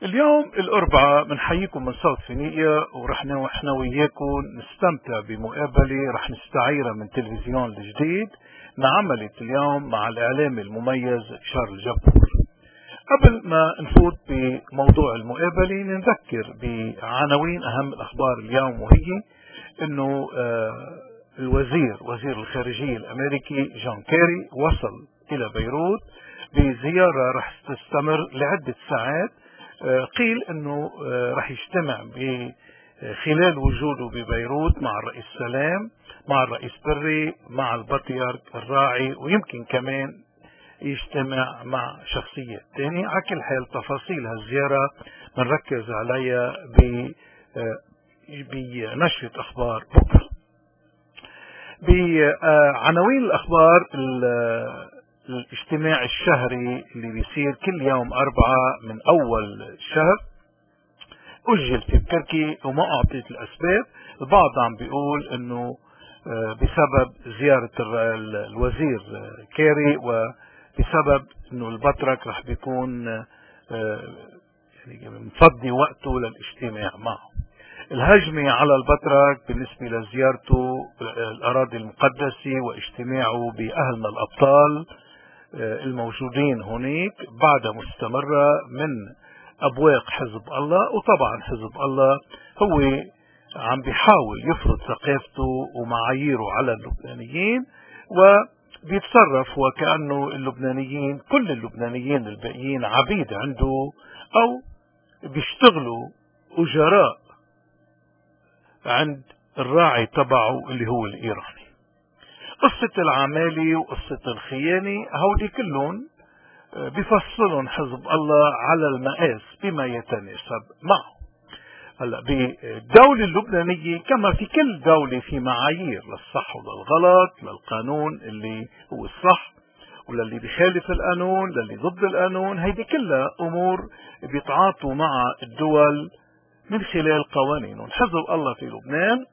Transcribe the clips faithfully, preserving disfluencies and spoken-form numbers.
اليوم الأربعاء بنحييكم من صوت فينيقيا، ورح نحن وياكم نستمتع بمقابلة رح نستعيرها من تلفزيون الجديد عملت اليوم مع الإعلامي المميز شارل جبور. قبل ما نفوت بموضوع المقابلة نذكر بعناوين أهم الأخبار اليوم، وهي أنه الوزير وزير الخارجية الأمريكي جون كيري وصل إلى بيروت بزيارة رح تستمر لعدة ساعات. قيل أنه رح يجتمع خلال وجوده ببيروت مع الرئيس سلام، مع الرئيس بري، مع البطريرك الراعي، ويمكن كمان يجتمع مع شخصية تانية. على كل حال تفاصيل هالزيارة بنركز عليها بنشرة أخبار بكرة. بعناوين الأخبار، الاجتماع الشهري اللي بيصير كل يوم أربعة من أول الشهر أجل في تركيا وما أعطيت الأسباب. البعض عم بيقول أنه بسبب زيارة الوزير كيري وبسبب أنه البطرك رح بيكون يعني مفضي وقته للاجتماع معه. الهجمة على البطرك بالنسبة لزيارته الأراضي المقدسة واجتماعه بأهلنا الأبطال الموجودين هناك بعدها مستمرة من أبواق حزب الله. وطبعا حزب الله هو عم بيحاول يفرض ثقافته ومعاييره على اللبنانيين، وبيتصرف وكأنه اللبنانيين كل اللبنانيين الباقيين عبيد عنده أو بيشتغلوا أجراء عند الراعي تبعه اللي هو الإيراني. قصة العمالة وقصة الخيانة هودي كلهم بيفصلهم حزب الله على المقاس بما يتناسب معه. هلا بالدولة اللبنانية كما في كل دولة في معايير للصح وللغلط، للقانون اللي هو الصح وللي بيخالف القانون، للي ضد القانون. هيدي كلها أمور بيتعاطوا مع الدول من خلال قوانين. حزب الله في لبنان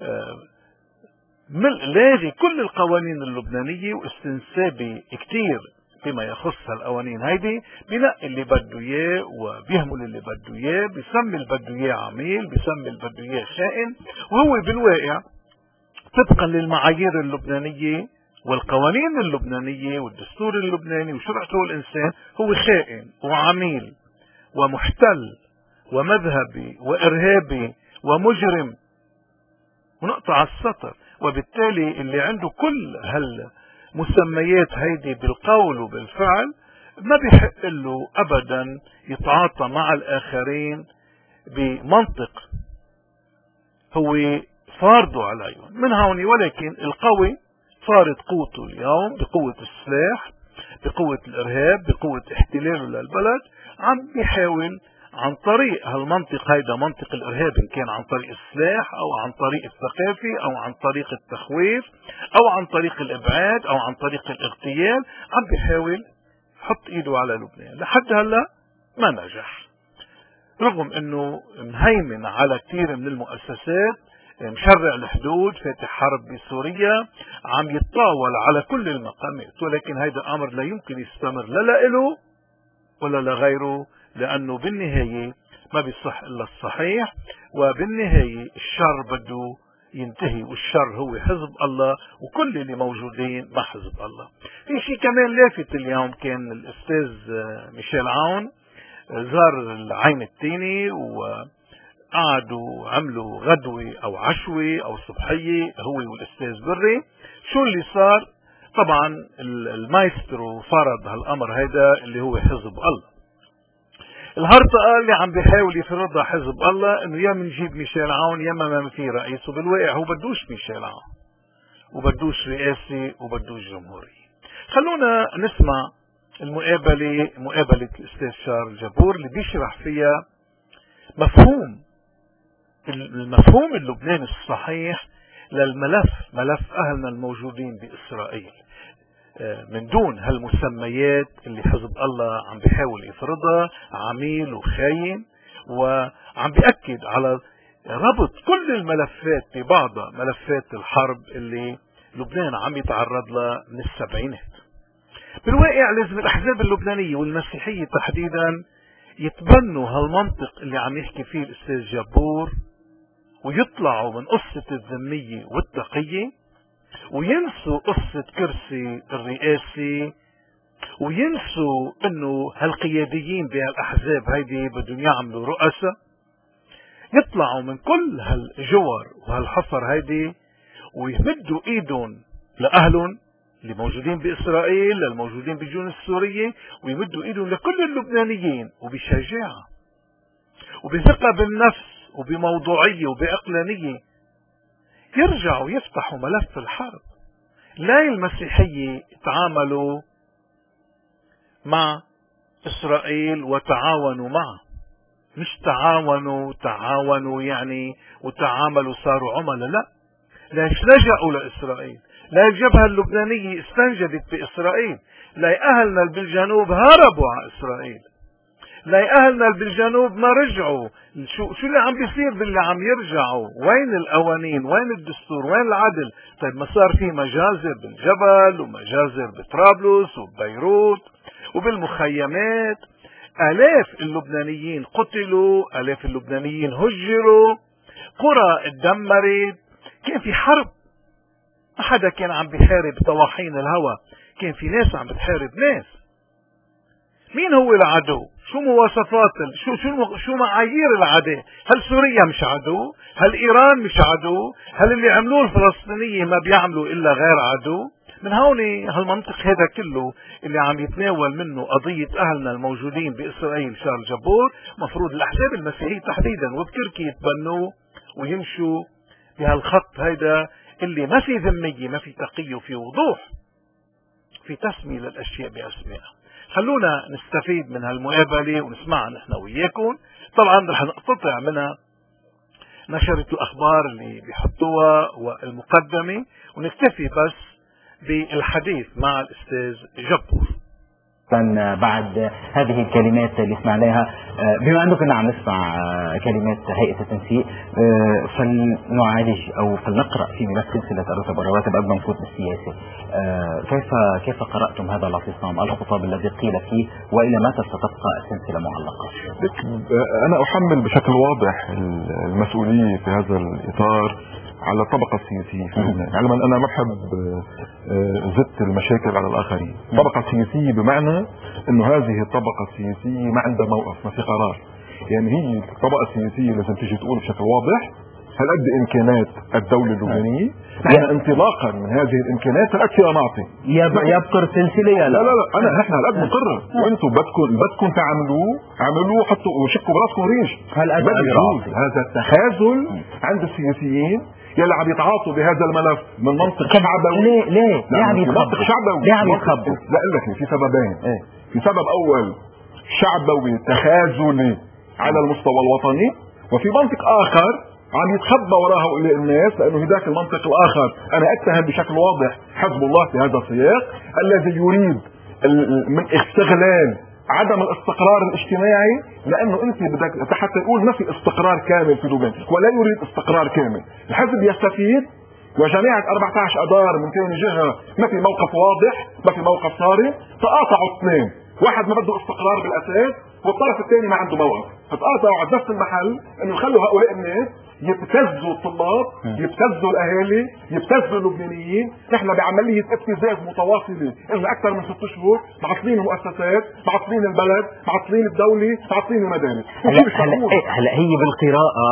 لاغي كل القوانين اللبنانية واستنسابي كتير بما يخص القوانين هيدي، بنقي اللي بده اياه وبيهمل اللي بده اياه، بيسمي اللي بده اياه عميل، بيسمي اللي بده اياه خائن، وهو بالواقع طبقا للمعايير اللبنانية والقوانين اللبنانية والدستور اللبناني وشرعته الإنسان هو خائن وعميل ومحتل ومذهبي وإرهابي ومجرم ونقطع السطر. وبالتالي اللي عنده كل هالمسميات هيدي بالقول وبالفعل ما بيحق له أبدا يتعاطى مع الآخرين بمنطق هو فارضه عليهم من هون. ولكن القوي فارض قوته اليوم بقوة السلاح، بقوة الإرهاب، بقوة احتلاله للبلد، عم بيحاول عن طريق هالمنطق هيدا منطق الإرهاب، إن كان عن طريق السلاح أو عن طريق الثقافة أو عن طريق التخويف أو عن طريق الإبعاد أو عن طريق الاغتيال، عم بيحاول يحط إيده على لبنان. لحد هلا ما نجح، رغم أنه مهيمن على كثير من المؤسسات، مشرع الحدود، فاتح حرب بسوريا، عم يتطاول على كل المقامات. ولكن هيدا الأمر لا يمكن يستمر لا لإله ولا لغيره، لأنه بالنهاية ما بيصح إلا الصحيح، وبالنهاية الشر بده ينتهي، والشر هو حزب الله وكل اللي موجودين مع حزب الله. في شيء كمان لافت اليوم، كان الأستاذ ميشيل عون زار العين التاني وقعدوا عملوا غدوة أو عشوة أو صبحية هو والأستاذ بري. شو اللي صار؟ طبعا المايسترو فرض هالأمر هيدا اللي هو حزب الله. الهرطقة اللي عم بيحاول يفرضها حزب الله انه يا منجيب ميشيل عون يا ما في رئيس، وبالواقع هو بدوش ميشيل عون وبدوش رئاسي وبدوش جمهورية. خلونا نسمع المقابلة، مقابلة الأستاذ شارل جبور اللي بيشرح فيها مفهوم المفهوم اللبناني الصحيح للملف، ملف أهلنا الموجودين بإسرائيل، من دون هالمسميات اللي حزب الله عم بيحاول يفرضها، عميل وخاين، وعم بيأكد على ربط كل الملفات ببعضها، ملفات الحرب اللي لبنان عم يتعرض لها من السبعينات. بالواقع لازم الأحزاب اللبنانية والمسيحية تحديدا يتبنوا هالمنطق اللي عم يحكي فيه الأستاذ جبور، ويطلعوا من قصة الذمية والتقية، وينسوا قصة كرسي الرئاسي، وينسوا انه هالقياديين بهالاحزاب هيدي بدهم يعملوا رؤساء. يطلعوا من كل هالجور وهالحصر هيدي ويمدوا ايدهم لاهلهم اللي موجودين باسرائيل، للموجودين بالجنوب السورية، ويمدوا ايدهم لكل اللبنانيين، وبشجاعة وبثقة بالنفس وبموضوعية وبعقلانية يرجعوا يفتحوا ملف الحرب. لا المسيحية تعاملوا مع إسرائيل وتعاونوا معه، مش تعاونوا تعاونوا يعني وتعاملوا صاروا عملاء، لا، ليش لجأوا لإسرائيل، لا الجبهة اللبنانية استنجدت بإسرائيل، لا أهلنا بالجنوب هربوا على إسرائيل، لا أهلنا بالجنوب ما رجعوا. شو شو اللي عم بيصير باللي عم يرجعوا؟ وين القوانين؟ وين الدستور؟ وين العدل؟ طيب ما صار في مجازر بالجبل ومجازر بطرابلس وبيروت وبالمخيمات، آلاف اللبنانيين قتلوا، آلاف اللبنانيين هجروا، قرى اتدمرت، كان في حرب، ما حدا كان عم بيحارب طواحين الهوى، كان في ناس عم بتحارب ناس. مين هو العدو؟ شو مواصفات شو شو شو معايير العدو؟ هل سوريا مش عدو؟ هل ايران مش عدو؟ هل اللي عملوه الفلسطينيين ما بيعملوا الا غير عدو؟ من هون هالمنطق هذا كله اللي عم يتناول منه قضية أهلنا الموجودين بإسرائيل شارل جبور، مفروض الأحزاب المسيحية تحديدا وبتركيا يتبنوه ويمشوا بهالخط هيدا اللي ما في ذمية، ما في تقية، وفي وضوح، في تسمية للأشياء بأسمائها. خلونا نستفيد من هالمقابلة ونسمعها نحن وياكم. طبعا رح نقتطع منها نشرة الأخبار اللي بيحطوها والمقدمة، ونكتفي بس بالحديث مع الأستاذ جبور. بعد هذه الكلمات اللي سمعناها، بما أنه كنا عم نسمع كلمات هيئة التنسيق، فلنعالج أو فلنقرأ في ملف سلسلة الرتب والرواتب قبل ما نفوت بالسياسة. كيف كيف قرأتم هذا الاعتصام، الخطاب الذي قيل فيه، وإلى متى ستبقى السلسلة معلقة؟ أنا أحمل بشكل واضح المسؤولية في هذا الإطار على الطبقة السياسية في لبنان، علما أنا ما بحب زدت المشاكل على الآخرين. الطبقة السياسية بمعنى أنه هذه الطبقة السياسية ما عندها موقف، ما في قرار. يعني هي الطبقة السياسية لازم تيجي تقول بشكل واضح هل قد إمكانات الدولة اللبنانية، نحن انطلاقا من هذه الإمكانات هل قد فيها نعطي يبقر سلسلة. يا لا لا لا أنا نحن هل قد مقرر، وأنتم بدكم بدكم تعملوه عملوه، حطوا وشكوا براسكم ريش. هل قد هذا التخاذل عند السياسيين يلي عم يتعاطوا بهذا الملف من منطق شعبوي. ليه ليه ليه عم يتخبوا؟ منطق شعبوي ليه عم يتخبوا؟ لا اقول لك في سببين. ايه؟ في سبب اول شعبوي تخاذلي على المستوى الوطني، وفي منطق اخر عم يتخبى وراء هؤلاء الناس، لانه هداك المنطق الاخر انا اتهم بشكل واضح حزب الله في هذا السياق الذي يريد من استغلال عدم الاستقرار الاجتماعي، لانه انت بدك حتى نقول ما في استقرار كامل في لبنان، ولا يريد استقرار كامل. الحزب يستفيد، وجماعة أربعة عشر اذار من ثاني جهة ما في موقف واضح، ما في موقف صارم، تقاطعوا اثنين، واحد ما بده استقرار بالاساس والطرف الثاني ما عنده موقف، فتقاطعوا على نفس المحل انه يخلوا هؤلاء الناس يبتزوا الطلاب، يبتزوا الاهالي، يبتزوا اللبنانيين. نحن بعمليه ابتزاز متواصله لنا اكثر من ست شهور، معطلين المؤسسات، معطلين البلد، معطلين الدوله، معطلين المدارس. هلا هلا هي بالقراءه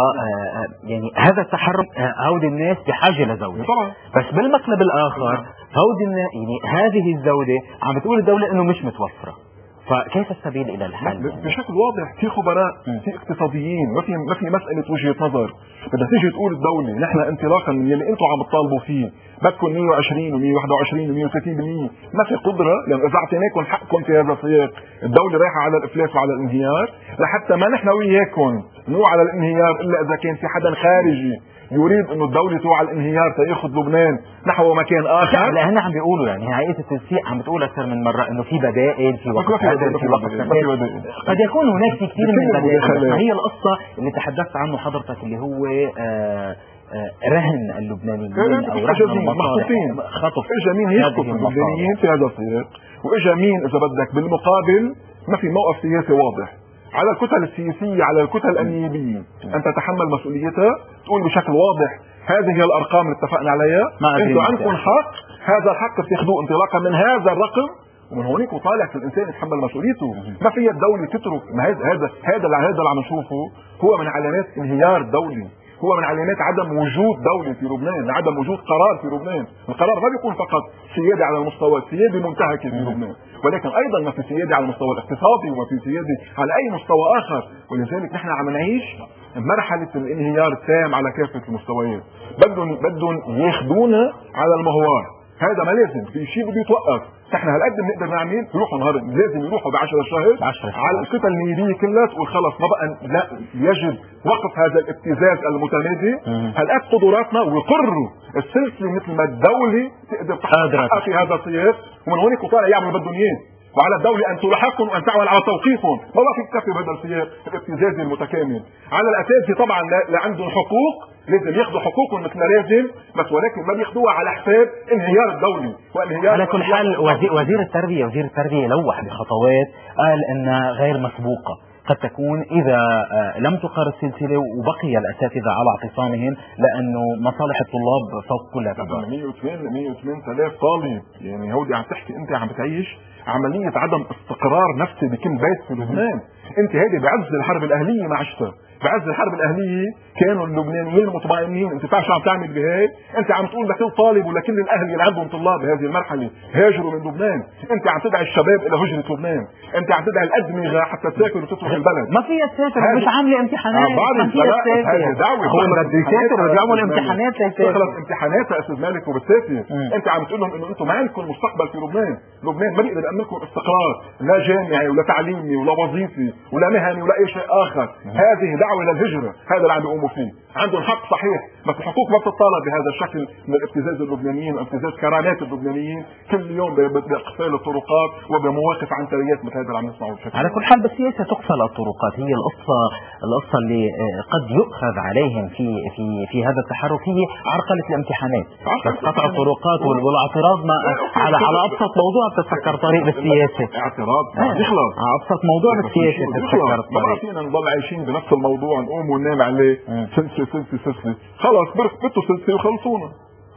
يعني هذا التحرك، هودي الناس بحاجه لزوده طبعا، بس بالمقلب الاخر هودي يعني هذه الزوده عم بتقول الدوله انه مش متوفره، فكيف السبيل الى الحل؟ بشكل واضح في خبراء، في اقتصاديين، ما في ما في مساله وجهه نظر. بدها تيجي تقول الدوله نحن انطلاقا من يلي انتم عم تطالبوا فيه بدكم مية وعشرين ومية وواحد وعشرين ومية وثلاثين بالمية، ما في قدره، لان اذا اعطيناكم حقكم في هذا السياق الدوله رايحه على الافلاس وعلى الانهيار، لحتى ما نحن وياكم نوع على الانهيار الا اذا كان في حدا خارجي يريد انه الدولة توعى الانهيار تاخذ لبنان نحو مكان اخر. لا هنا عم بيقولوا يعني هيئة التنسيق عم بتقول اكثر من مرة انه في بدائل، في وقت بدائل، في وقت بدائل. قد يكون هناك في كثير من البدائل، هي القصة اللي تحدثت عنه حضرتك اللي هو آآ آآ رهن اللبنانيين او رهن المصالح، خطف. اجى مين يخطف اللبنانيين في هذا السياق، واجى مين اذا بدك بالمقابل ما في موقف سياسي واضح. على الكتل السياسيه، على الكتل النيابيه ان تتحمل مسؤوليتها، تقول بشكل واضح هذه هي الارقام اللي اتفقنا عليها، انتم عندكم حق، هذا الحق بتاخذوه انطلاقا من هذا الرقم، ومن هونيك وطالع في الانسان يتحمل مسؤوليته. ما في الدوله تترك. ما هذا هذا هذا هذا اللي عم نشوفه هو من علامات انهيار دولي، هو من علامات عدم وجود دولة في لبنان، عدم وجود قرار في لبنان. القرار ما بيكون فقط سيادة على المستوى السيادي منتهكة في لبنان، ولكن ايضا ما في سيادة على المستوى الاقتصادي وما في سيادة على اي مستوى اخر. ولذلك نحن عم نعيش مرحلة الانهيار التام على كافة المستويات. بدهم بدهم ياخذونا على المهوار، هذا ما لازم، في شيء بده يتوقف. نحن هالقد بنقدر نعمل، يروحوا نهار لازم يروحوا ب عشرة شهر على الكتل النيابيه كلها، تقول خلص ما بقى، لا يجب وقف هذا الابتزاز المتمادي. هالقد قدراتنا ويقروا السلسله مثل ما الدوله تقدر تحقق في هذا السياق، ومن هونيك وطالع يعملوا بدهم اياه. وعلى الدولة أن تلاحقهم وأن تعمل على توقيفهم، ما بقى فيك تكفي بهذا السياق الابتزازي المتكامل. على الأساس طبعا لا عندهم حقوق، لازم ياخذوا حقوقهم مثل ما لازم، بس ولكن ما بياخذوها على حساب انهيار الدولة وانهيار. على كل حال وزير, وزير التربية وزير التربية لوح بخطوات، قال أنها غير مسبوقة، قد تكون إذا لم تقر السلسلة وبقي الأساتذة على اعتصامهم، لأنه مصالح الطلاب فوق كل اعتبار. مية وثمانية آلاف طالب، يعني هودي عم تحكي أنت عم بتعيش عملية عدم استقرار نفسي بكل بيت في لبنان. أنت هذه بعز الحرب الأهلية ما عشتها، بعز الحرب الأهلية كانوا اللبنانيين مطمئنين. انت بتعرف شو عم تعمل بهي؟ انت عم تقول لكل طالب ولكل الاهل اللي عندهم طلاب بهذه المرحله هاجروا من لبنان، انت عم تدعي الشباب الى هجره لبنان، انت عم تدعي الادمغه حتى تسافر وتترك البلد. ما فيها تسافر، مش عامله امتحانات. ما فيها تسافر، دعوه هو بده يسافر ويعمل امتحانات ليسافر. تخلص امتحانات يا استاذ مالك وبتسافر. انت عم تقول لهم انه انتم ما عندكم مستقبل في لبنان، لبنان ما بيقدر يامن لكم استقرار لا جامعي ولا تعليمي ولا وظيفي ولا مهني ولا اي شيء اخر. هذه دعوه للهجره، هذا اللي عم بيقوموا فيه. عندهم حق صحيح، بس الحقوق ما بتطالب بهذا الشكل من ابتزاز اللبنانيين وابتزاز كرامات اللبنانيين كل يوم باقفال الطرقات وبمواقف عنتريات مثل هذا اللي عم نسمعه بشكل. على كل حال بالسياسه تقفل الطرقات، هي القصه القصه اللي قد يؤخذ عليهم في في في هذا التحرك هي عرقله الامتحانات، بس قطع الطرقات والاعتراض ما على على ابسط موضوع بتتفكر طريق بالسياسه. اعتراض يخلص على ابسط موضوع بالسياسه بتتفكر الطريق. ما فينا نضل عايشين بنفس الموضوع نقوم وننام عليه سلسله سلسله سلسله، خلاص بتوا سلسله وخلصونا.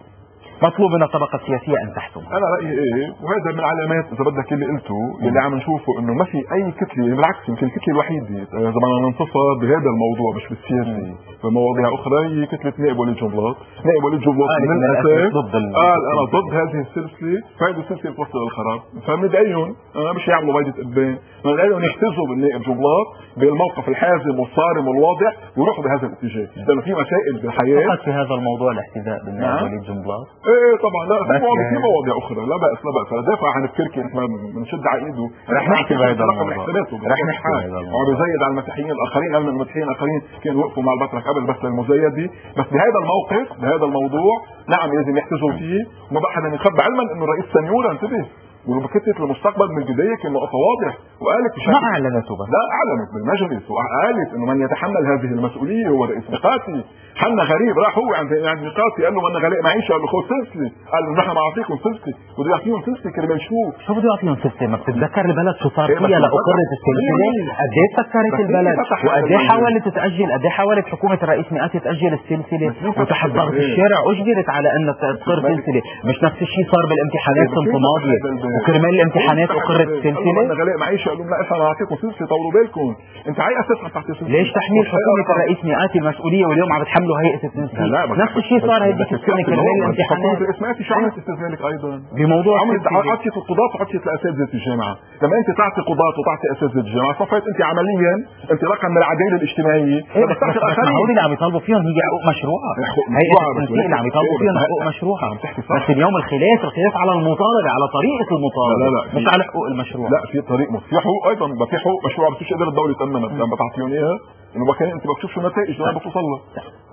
مطلوب من الطبقه السياسيه ان تحكم. انا رايي ايه، وهذا من علامات اذا بدك اللي قلته اللي عم نشوفه انه ما في اي كتله، بالعكس يمكن الكتله الوحيده اذا بدنا ننتصر بهذا الموضوع مش بالسياسه، بمواضيع اخرى هي كتله نائب وليد جنبلاط. نائب وليد جنبلاط من الاساس قال انا ضد هذه السلسله، فهذه السلسله توصل للخراب، فمدعيهم انا مش يعملوا بيضه قبان، مدعيهم يحتزوا بالنائب جنبلاط بالموقف الحازم والصارم والواضح ويروحوا بهذا الاتجاه، لانه في مسائل بالحياه. فقط في هذا الموضوع الاحتذاء بالنائب وليد جنبلاط. ايه طبعا، لا في مواضيع في مواضيع اخرى، لا بأس لا بأس. دافع عن التركي احنا بنشد على ايده، رح نحكي بهذا الموضوع، رح نحكي بهذا الموضوع. وعم يزيد على المسيحيين الاخرين، قال المسيحيين الاخرين كانوا وقفوا مع البطرك قبل بس للمزيدة، بس بهذا الموقف بهذا الموضوع نعم لازم يحتجوا فيه، وما بقى حدا يخبى، علما انه الرئيس سنيورة انتبه وبكتة المستقبل من البداية كان نقطة واضح، وقالت ما اعلنته بس لا اعلنت بالمجلس، وقالت انه من يتحمل هذه المسؤولية هو رئيس ميقاتي. حنا غريب راح هو عند عند ميقاتي قال له وانا غلاء معيشة، قال له خذ سلسلة، قال له نحن معطيكم سلسلة، بده يعطيهم سلسلة كرمال شو؟ شو بده يعطيهم سلسلة؟ ما بتتذكر البلد شو صار فيها لأقرت السلسلة؟ قد ايه سكرت البلد؟ وقد ايه حاولت تأجل، قد ايه حاولت حكومة الرئيس ميقاتي تأجل السلسلة وتحت ضغط الشارع أجبرت على أن تقر سلسلة. مش نفس الشيء صار بالامتحانات سنة ماضية وكرمال الامتحانات أقرت السلسلة؟ انا غلاء معيشة قال لهم لا احنا معطيكم سلسلة طولوا بالكم. انت على اساس ما تعطي سلسلة؟ ليش تحميل حكومة الرئيس ميقاتي المسؤولية واليوم عم بتحمله هيئة التنسيق؟ نفس الشيء صار هيديك السنة كرمال الامتحانات. اسمعتي شو عملت استاذ ايضا بموضوع عطيت القضاة وعطيت لاساتذة الجامعة. لما انت تعطي قضاة وتعطي اساتذة الجامعة صفيت انت عمليا انطلاقا من العدالة الاجتماعية. إيه بس هودي اللي عم يطالبوا فيهم هي حقوق مشروعة، هيئة التنسيق اللي عم يطالبوا فيهم حقوق مشروعة، بس اليوم الخلاف الخلاف على المطالبة، على طريقة المطالبة، لا لا مش على حقوق المشروع. لا في طريق في حقوق ايضا، في حقوق مشروعة بس مش قادر الدولة تأمنها لما تعطيهم اياها، انه بكان انت بتشوف شو النتائج لما بتوصل لها.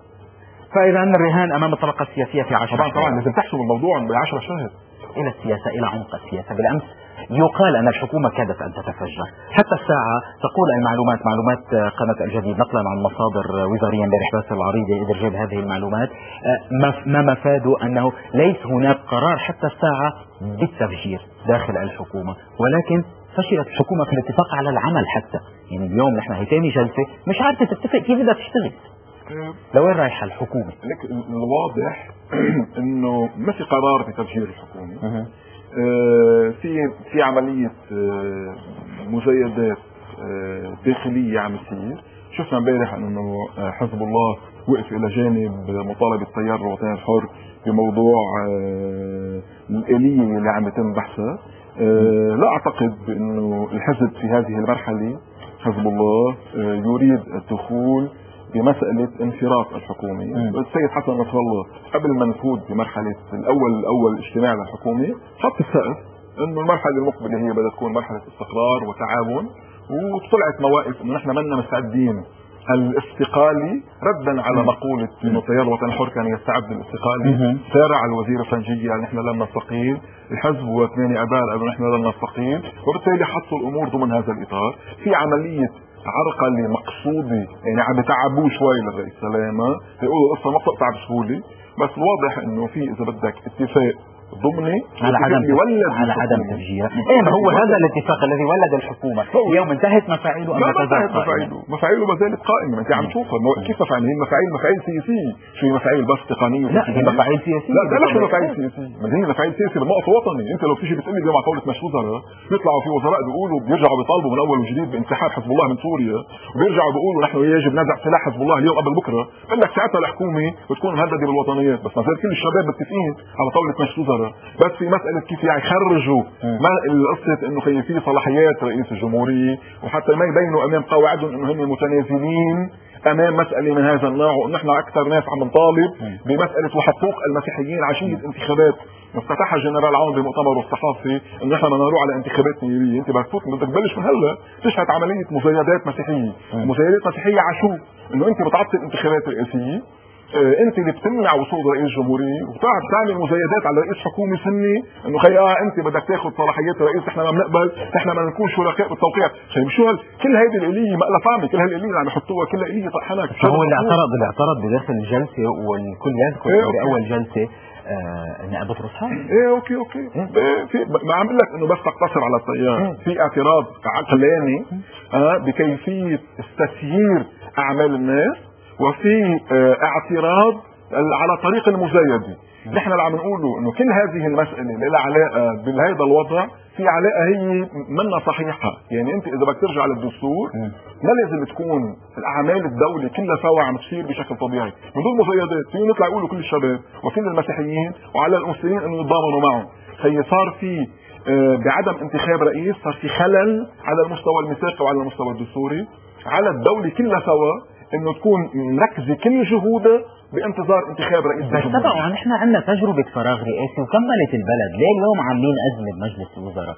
فإذا أن الرهان أمام الطبقة السياسية في عشرة طبعا طبعا لازم تحسب الموضوع بعشرة شهر. إلى السياسة، إلى عمق السياسة. بالأمس يقال أن الحكومة كادت أن تتفجر، حتى الساعة تقول المعلومات معلومات قناة الجديد نقلا عن مصادر وزارية امبارح بس العريضة إذا جاب هذه المعلومات ما مفاده أنه ليس هناك قرار حتى الساعة بالتفجير داخل الحكومة، ولكن فشلت الحكومه في الاتفاق على العمل حتى، يعني اليوم نحن هي ثاني جلسه مش عارفه تتفق كيف بدها تشتغل. لوين رايحه الحكومه؟ لك الواضح انه ما في قرار بتفجير الحكومه. آه في في عمليه آه مزايدات آه داخليه عم تصير. شفنا امبارح انه حزب الله وقف الى جانب مطالبه التيار الوطني الحر بموضوع آه الآلية اللي عم يتم بحثها. آه لا اعتقد انه الحزب في هذه المرحله حزب الله آه يريد الدخول بمسألة انفراط الحكومة. السيد حسن نصر الله قبل ما نفوت بمرحلة الأول الأول اجتماع للحكومة حط السقف إنه المرحلة المقبلة هي بدها تكون مرحلة استقرار وتعاون، وطلعت مواقف إنه نحن منا مستعدين الاستقالي ردا على مقولة إنه التيار الوطني الحر كان يستعد للاستقالة. سارع الوزير الفنجية قال نحن لن نستقيل، الحزب وثمانية أبار قالوا نحن لن نستقيل، وبالتالي حطوا الأمور ضمن هذا الإطار. في عملية عرقلة مقصودة يعني عم يتعبوه شوي للرئيس سلامة، يقولوا القصة ما بتقطع بسهولة، بس الواضح انه في اذا بدك اتفاق ضمني على عدم على عدم تفجيرها. ايه ما هو هذا الاتفاق الذي ولد الحكومة. اليوم انتهت مفاعيله ام لا ما انتهت مفاعيله، مفاعيله ما زالت قائمة. ما انت عم تشوفها كيف مفاعيل؟ هي مفاعيل مفاعيل سياسية، شو هي مفاعيل بس تقنية؟ لا هي مفاعيل سياسية. لا ده مش مفاعيل سياسية، ما هي مفاعيل سياسية بالنقطة وطني. انت لو بتيجي بتقلي اليوم على طاولة مجلس وزراء بيطلعوا في وزراء بيقولوا بيرجعوا بيطالبوا من اول وجديد بانسحاب حزب الله من سوريا، وبيرجعوا بيقولوا نحن يجب نزع سلاح حزب الله اليوم قبل بكره. قال لك ساعتها الحكومة بتكون مهددة بالوطنيات، بس ما زال كل الشباب متفقين على طاولة مجلس وزراء. بس في مسألة كيف يعني يخرجوا ما القصة انه خي في صلاحيات رئيس الجمهورية، وحتى ما يبينوا امام قواعدهم انه هم متنازلين امام مسألة من هذا النوع، وان احنا اكثر ناس عم نطالب بمسألة وحقوق المسيحيين عشية انتخابات. افتتحها الجنرال عون بمؤتمره الصحفي انه احنا بدنا نروح على انتخابات نيابية. انت بدك بدك تبلش من هلا تشهد عملية مزايدات مسيحية. مزايدات مسيحية عشو انه انت بتعطل انتخابات رئاسية، اه انت اللي بتمنع وصول رئيس الجمهوريه، وبتقعد تعمل مزايدات على رئيس حكومه سني انه خي اه انت بدك تاخذ صلاحيات الرئيس، احنا ما بنقبل، احنا ما نكون شركاء بالتوقيع. شايف شو هال كل هيدي الاليه مقلة طعمه، كل هالاليه اللي عم يحطوها كلها اليه طحنك. هو اللي اعترض اللي اعترض بداخل الجلسه والكل يذكر ايه باول جلسه آه نائب رصان. ايه اوكي اوكي ايه في ما عم لك انه بس تقتصر على التيار. ايه في اعتراض عقلاني اه بكيفيه استسيير اعمال الناس، وفي اه اعتراض على طريق المزايده. نحن اللي عم نقوله انه كل هذه المساله اللي لها علاقه بهذا الوضع في علاقه هي منا صحيحه. يعني انت اذا بدك ترجع للدستور ما لازم تكون الاعمال الدوله كلها سوا عم تصير بشكل طبيعي من دون مزايدات. في نطلع يقولوا كل الشباب وكل المسيحيين وعلى المسلمين انه يتضامنوا معهم. هي صار في بعدم انتخاب رئيس صار في خلل على المستوى الميثاقي وعلى المستوى الدستوري. على الدوله كلها سوا انه تكون مركزه كل جهودها بانتظار انتخاب رئيس الجمهورية. بس طبعا نحن عندنا تجربة فراغ رئاسي وكملت البلد، ليه اليوم عاملين أزمة بمجلس الوزراء؟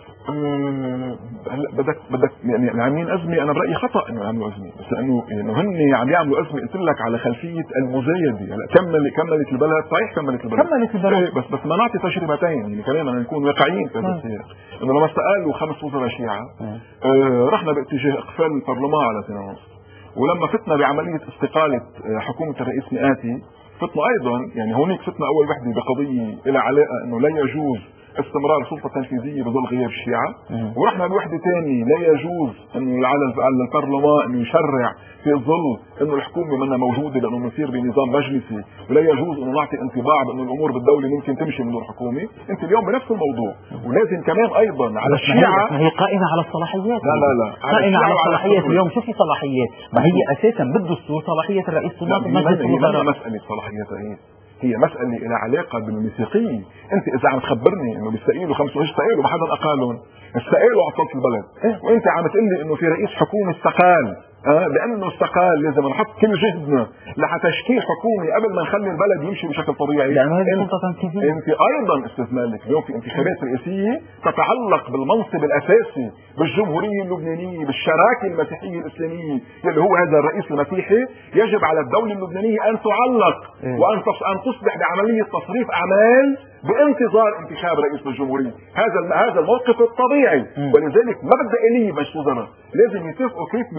هلا بدك بدك يعني عاملين أزمة، أنا برأيي خطأ إنه يعملوا أزمة، بس لأنه إنه هن عم يعملوا أزمة قلت لك على خلفية المزايدة. هلا كمل كملت البلد، صحيح كملت البلد كملت البلد إيه بس بس ما نعطي تجربتين يعني كمان بدنا نكون واقعيين في هذا السياق. إنه لما استقالوا خمس وزراء شيعة آه رحنا باتجاه إقفال البرلمان على سنة ونص، ولما فتنا بعملية استقالة حكومة الرئيس مئاتي فتنا ايضا يعني هونيك فتنا اول وحده بقضيه لها علاقه انه لا يجوز استمرار السلطه التنفيذيه بظل غياب الشيعه، ورحنا بوحده ثانيه لا يجوز انه على البرلمان انه يشرع في ظل انه الحكومه منا موجوده لانه بنصير بنظام مجلسي، ولا يجوز انه نعطي انطباع بانه الامور بالدوله ممكن تمشي من دون حكومه. انت اليوم بنفس الموضوع، ولازم كمان ايضا على الشيعه هي قائمه على الصلاحيات. لا لا لا قائمه على الصلاحيات. اليوم شو في صلاحيات؟ ما هي اساسا بالدستور صلاحيه الرئيس الناطق مجلس الوزراء. هي مساله صلاحيات رئيس، هي مسألة لها علاقة بالميثاقية. انت اذا عم تخبرني انه بيستقيلوا خمسة وعشرين استقالوا ما حدا اقالهم، استقالوا على سلطة البلد، وانت عم تقول لي انه في رئيس حكومة استقال، اه لانه استقال لازم نحط كل جهدنا لتشكيل حكومة قبل ما نخلي البلد يمشي بشكل طبيعي. لانه هذه سلطة تنفيذية. انت ايضا استاذ مالك اليوم في انتخابات رئاسية تتعلق بالمنصب الاساسي بالجمهورية اللبنانية بالشراكة المسيحية الاسلامية اللي هو هذا الرئيس المسيحي. يجب على الدولة اللبنانية ان تعلق وان ان تصبح بعملية تصريف اعمال بانتظار انتخاب رئيس الجمهورية. هذا هذا الموقف الطبيعي، ولذلك ما بدها اليه مجلس وزراء، لازم يتفقوا كيف بيصرفوا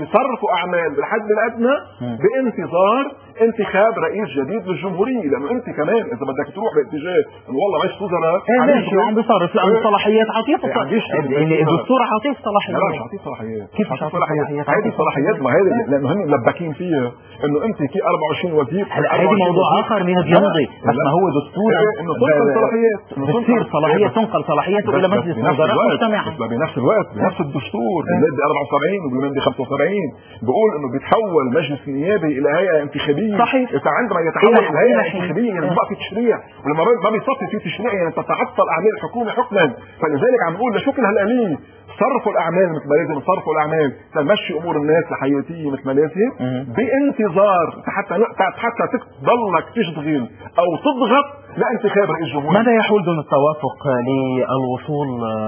اعمال بالحد الادنى بانتظار انتخاب رئيس جديد للجمهوريه، لانه انت كمان اذا بدك تروح باتجاه انه والله مجلس وزراء ماشي عم بيصرف لانه صلاحيات عطيه الدستور عطيه صلاحيات. لا مش عطيه صلاحيات. كيف مش عطيه صلاحيات؟ هذه صلاحيات ما هذه لانه هن ملبكين فيها انه انت في أربعة وعشرين وزير. هذا موضوع اخر من يمضي، بس ما هو دستور انه تنقل صلاحيات، بتصير صلاحيه تنقل صلاحيته الى مجلس وزراء مجتمع. بس بنفس الوقت بنفس الدستور بالماده أربعة وسبعين وبالماده خمسة وسبعين بيقول انه بيتحول مجلس نيابي الى هيئه انتخابيه. صحيح. عندما يتحول الهيئه الانتخابيه يعني بقى في تشريع، ولما ما بيصفي في تشريع يعني تتعطل اعمال الحكومه حكما. فلذلك عم نقول لشكل هالاليه صرفوا الاعمال مثل ما لازم، صرفوا الاعمال تمشي امور الناس لحياتيه مثل ما لازم بانتظار حتى حتى تضلك تشتغل او تضغط لانتخاب رئيس جمهوريه. ماذا يحول دون التوافق للوصول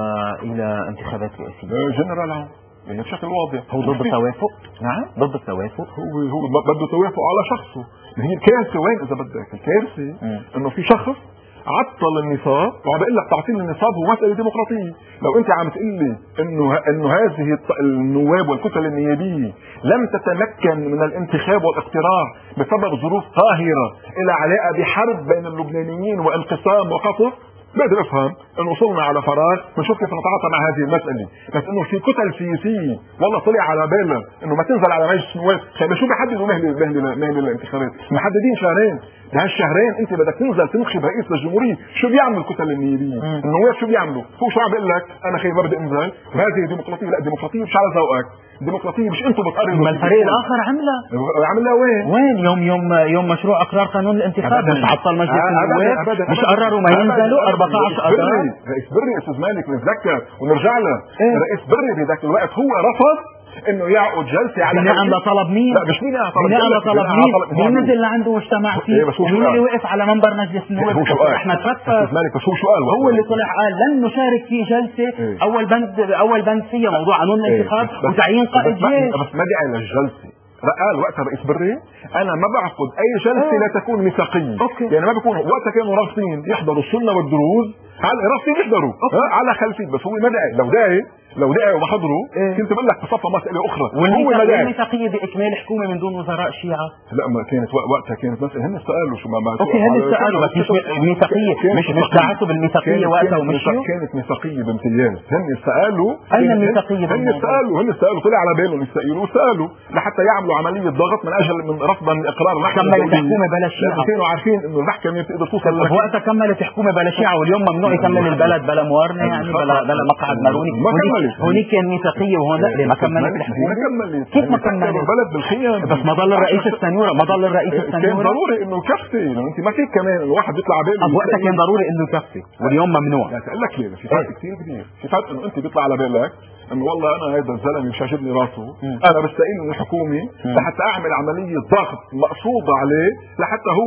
الى انتخابات رئاسيه؟ جنرال عام يعني بشكل واضح هو ضد التوافق. نعم ضد التوافق. هو هو بده توافق على شخصه. هي الكارثه وين اذا بدك؟ الكارثه انه في شخص عطل النصاب وعم بقول لك تعطيل النصاب هو مساله ديمقراطيه. لو انت عم تقول لي انه انه هذه النواب والكتل النيابيه لم تتمكن من الانتخاب والاقتراع بسبب ظروف قاهره الى علاقه بحرب بين اللبنانيين وانقسام وقصف، بقدر افهم انه وصلنا على فراغ بنشوف كيف نتعاطى مع هذه المساله. بس انه في كتل سياسيه والله طلع على بالها انه ما تنزل على مجلس النواب، خلينا شو بيحددوا مهله مهله مهله الانتخابات؟ محددين شهرين، بهالشهرين انت بدك تنزل تنخب رئيس للجمهوريه. شو بيعمل الكتل النيابيه؟ النواب شو بيعملوا؟ هو شو عم بيقول لك؟ انا خير ما بدي انزل، هذه ديمقراطيه. لا الديمقراطيه مش على ذوقك، الديمقراطيه مش انتم بتقرروا. ما الفريق الاخر عملها عملها وين؟ وين يوم يوم يوم مشروع اقرار قانون الانتخاب مش عطل مجلس النواب، مش قرروا ما ينزلوا أربعة عشر اذار. رئيس بري استاذ مالك نتذكر ونرجع له. إيه؟ رئيس بري بذاك الوقت هو رفض انه يعقد جلسه على بناء لطلب مين؟ لا مش مين طلب بناء لطلب مين؟ مين نزل لعنده واجتمع فيه؟ مين اللي وقف على منبر مجلس النواب؟ احمد فتفى. استاذ مالك بس هو شو قال؟ هو اللي طلع قال لن نشارك في جلسه. إيه؟ اول بند اول بند فيها موضوع قانون الانتخاب إيه؟ وتعيين قائد جيش. بس ما دعي للجلسه. قال وقتها رئيس بري انا ما بعقد اي جلسه لا تكون ميثاقيه. يعني ما بيكون وقتها كانوا رافضين يحضروا السنه والدروز، على رافضين يحضروا على خلفيه. بس هو ما دعي. لو دعي لو دعي وما حضروا إيه؟ كنت بقول لك بصفى مساله اخرى. هو ما دعي. الميثاقيه باكمال حكومه من دون وزراء شيعه. لا ما كانت وقتها كانت مساله هن استقالوا شو ما ما اوكي هن استقالوا بس مش ميثاقيه مش مش دعته بالميثاقيه وقتها ومش كانت ميثاقيه بامتياز. هن استقالوا. اين الميثاقيه؟ هن استقالوا هن استقالوا طلع على بالهم يستقيلوا استقالوا لحتى يعملوا عمليه ضغط من اجل من رفضا لاقرار المحكمه. كملت الحكومه بلا شيعه. كانوا عارفين انه المحكمه بتقدر توصل. وقتها كملت الحكومه بلا شيعه واليوم ممنوع يكمل البلد بلا موارنه يعني بلا بلا مقعد ماروني. هونيك كان ميثاقيه وهون لا ما كملت الحكومه. كيف ما كملت البلد بالخيام؟ بس ما ضل الرئيس السنوره ما ضل الرئيس السنوره. كان ضروري انه يكفي لانه انت ما فيك كمان الواحد يطلع على باله. وقتها كان ضروري انه يكفي واليوم ممنوع. لا اقول لك ليه في فرق كثير كبير. في فرق انه انت بيطلع على بالك انه والله انا هذا الزلمه مش عاجبني راسه، انا بستقيل من الحكومه لحتى اعمل عمليه ضغط مقصوده عليه لحتى هو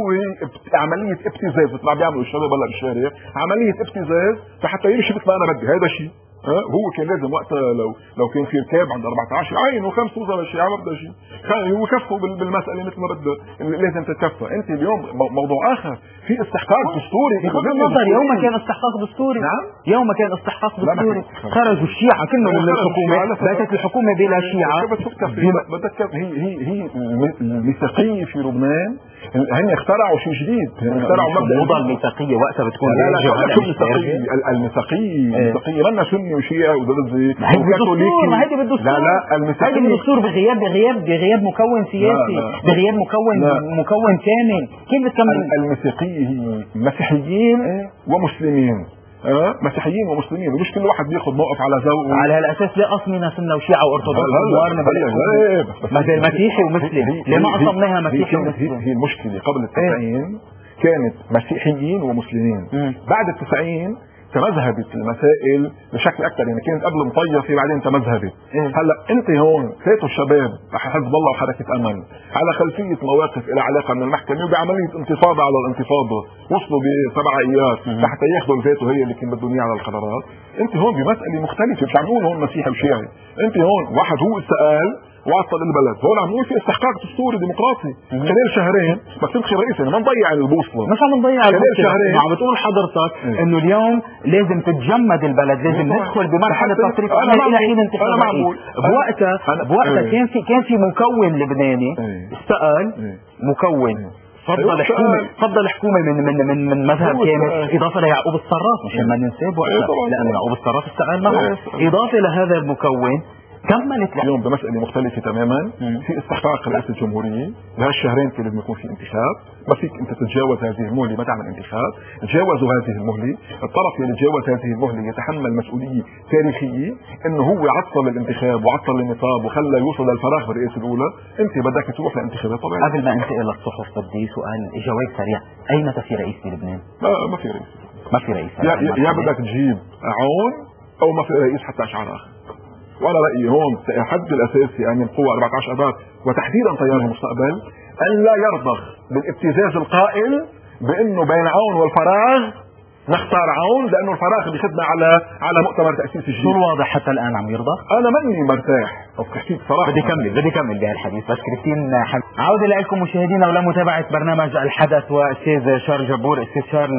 عمليه ابتزاز مثل ما بيعملوا الشباب هلا بالشارع، عمليه ابتزاز لحتى يمشي مثل ما انا بدي. هذا شيء هو كان لازم وقتها لو لو كان في ركاب عند أربعة عشر عين وخمس وزراء الشيعة ما بده شيء، كان هو كفوا بالمساله مثل ما بده لازم تتكفى. انت اليوم موضوع اخر في استحقاق دستوري. بغض النظر يوم ما كان استحقاق دستوري. نعم يوم ما كان استحقاق دستوري خرجوا الشيعة كلهم من الحكومه، باتت الحكومه بلا شيعة. بدك هي هي هي الميثاقيه في لبنان هن اخترعوا شيء جديد. هن اخترعوا مبدا الميثاقيه وقتها بتكون لا لا لا الميثاقيه الميثاقيه الميثاقيه منا سني وشيعي ودرزي وكاثوليكي. ما هيدي بالدستور. لا لا الميثاقيه هيدي بالدستور بغياب بغياب بغياب مكون سياسي، بغياب مكون مكون كامل. كيف بتكمل؟ الميثاقيه هي مسيحيين ومسلمين. اه مسيحيين ومسلمين ومش كل واحد بياخذ موقف على ذوقه. على هالاساس ليه قسمنا سنه وشيعه وارثوذكس وموارنه ما زي مسيحي ومسلم؟ ليه ما قسمناها مسيحي ومسلم؟ هي المشكله قبل التسعين كانت مسيحيين ومسلمين. بعد التسعين تمذهبت المسائل بشكل اكثر، يعني كانت قبل مطيفه بعدين تمذهبت. هلا انت هون فاتوا الشباب حزب الله وحركه امل على خلفيه مواقف الى علاقه من المحكمه وبعمليه انتفاضه على الانتفاضه، وصلوا بسبع ايام لحتى ياخذوا الفيتو هي اللي كان بدهم اياه على القرارات. انت هون بمساله مختلفه، مش عم نقول هون مسيحي وشيعي، انت هون واحد هو استقال وعطل البلد. هون عم نقول في استحقاق دستوري ديمقراطي خلال شهرين. بس انت رئيس ما نضيع البوصله، مش عم نضيع خلال شهرين. عم بتقول حضرتك انه اليوم لازم تتجمد البلد، لازم ندخل بمرحله تصريف الى حين انتخاب الرئيس. بوقتها بوقتها كان في كان في مكون لبناني استقال، مكون فضل حكومه فضل حكومه من من من من مذهب كامل، اضافه ليعقوب الصراف مشان ما ننساه بوقتها، لانه يعقوب الصراف استقال معه، اضافه لهذا المكون كملت. اليوم بمسألة مختلفة تماما. في استحقاق رئاسة الجمهورية بهالشهرين كده لازم يكون في انتخاب. ما فيك انت تتجاوز هذه المهلة ما تعمل انتخاب. تجاوزوا هذه المهلة. الطرف اللي تجاوز هذه المهلة يتحمل مسؤولية تاريخية انه هو عطل الانتخاب وعطل النصاب وخلى يوصل للفراغ بالرئاسة الاولى. انت بدك تروح لانتخابات طبيعية. قبل ما انتقل للصحف بدي سؤال جواب سريع، اي متى في رئيس في لبنان؟ ما, ما في رئيس. ما في رئيس. يا, يا بدك تجيب عون او ما في رئيس حتى اشعار اخر. وانا رايي هون الحد الاساسي ان القوى أربعة عشر ابات وتحديدا تيار المستقبل ان لا يرضخ بالابتزاز القائل بانه بين عون والفراغ نختار عون، لانه الفراغ بيخدنا على على مؤتمر تاسيس الجيل. شو الواضح حتى الان عم يرضى؟ انا ماني مرتاح بحكي بصراحه. بدي كمل بدي كمل بهالحديث بس كريستين حم... عودة لكم مشاهدينا ولمتابعة برنامج الحدث واستاذ شارل جبور. استاذ شارل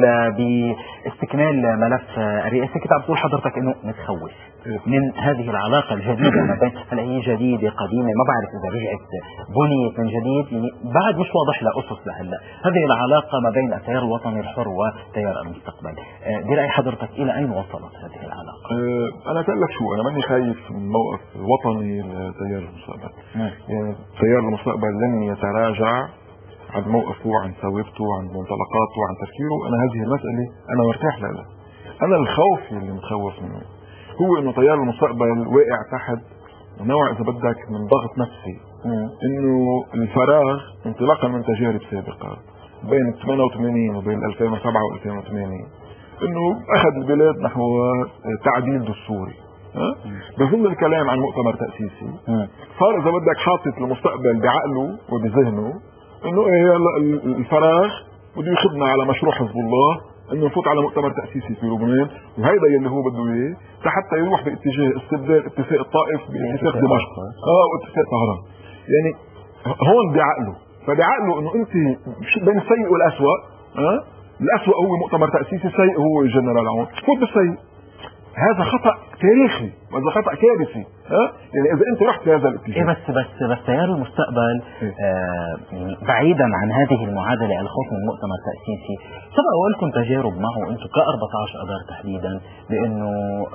باستكمال ملف الرئاسة كنت عم تقول حضرتك انه متخوف من هذه العلاقة الجديدة ما بين، هلا هي جديدة قديمة ما بعرف اذا رجعت بنيت من جديد، يعني بعد مش واضح لها اسس لهلا. هذه العلاقة ما بين التيار الوطني الحر وتيار المستقبل، برأي حضرتك الى اين وصلت هذه العلاقة؟ أه انا اقول لك شو، انا ماني خايف من موقف وطني لتيار المستقبل. يعني تيار المستقبل لن يتراجع عن موقفه، عن ثوابته، عن منطلقاته، عن تفكيره. انا هذه المسألة انا مرتاح لها. انا الخوف اللي متخوف منه هو انه تيار المستقبل واقع تحت نوع اذا بدك من ضغط نفسي، انه الفراغ انطلاقا من تجارب سابقة بين ثمانية وثمانين وبين ألفين وسبعة وألفين وثمانية انه اخذ البلاد نحو تعديل دستوري. بظن الكلام عن مؤتمر تأسيسي صار اذا بدك حاطط المستقبل بعقله وبذهنه انه ايه الفراغ بده يخدنا على مشروع حزب الله انه نفوت على مؤتمر تأسيسي في لبنان، وهيدا يلي هو بده اياه حتى يروح باتجاه استبدال اتفاق الطائف باتفاق دمشق اه واتفاق طهران. يعني هون بعقله، فبعقله انه انت بين السيء والاسوأ، اه الاسوأ هو مؤتمر تأسيسي، السيء هو جنرال عون، فوت بالسيء. هذا خطأ تاريخي وهذا خطأ كارثي. ها يعني اذا انت رحت لهذا الاتجاه. إيه بس بس بس تيار المستقبل آه بعيدا عن هذه المعادله الخوف من مؤتمر تأسيسي، سبق لكم تجارب معه انتم ك أربعة عشر اذار تحديدا بانه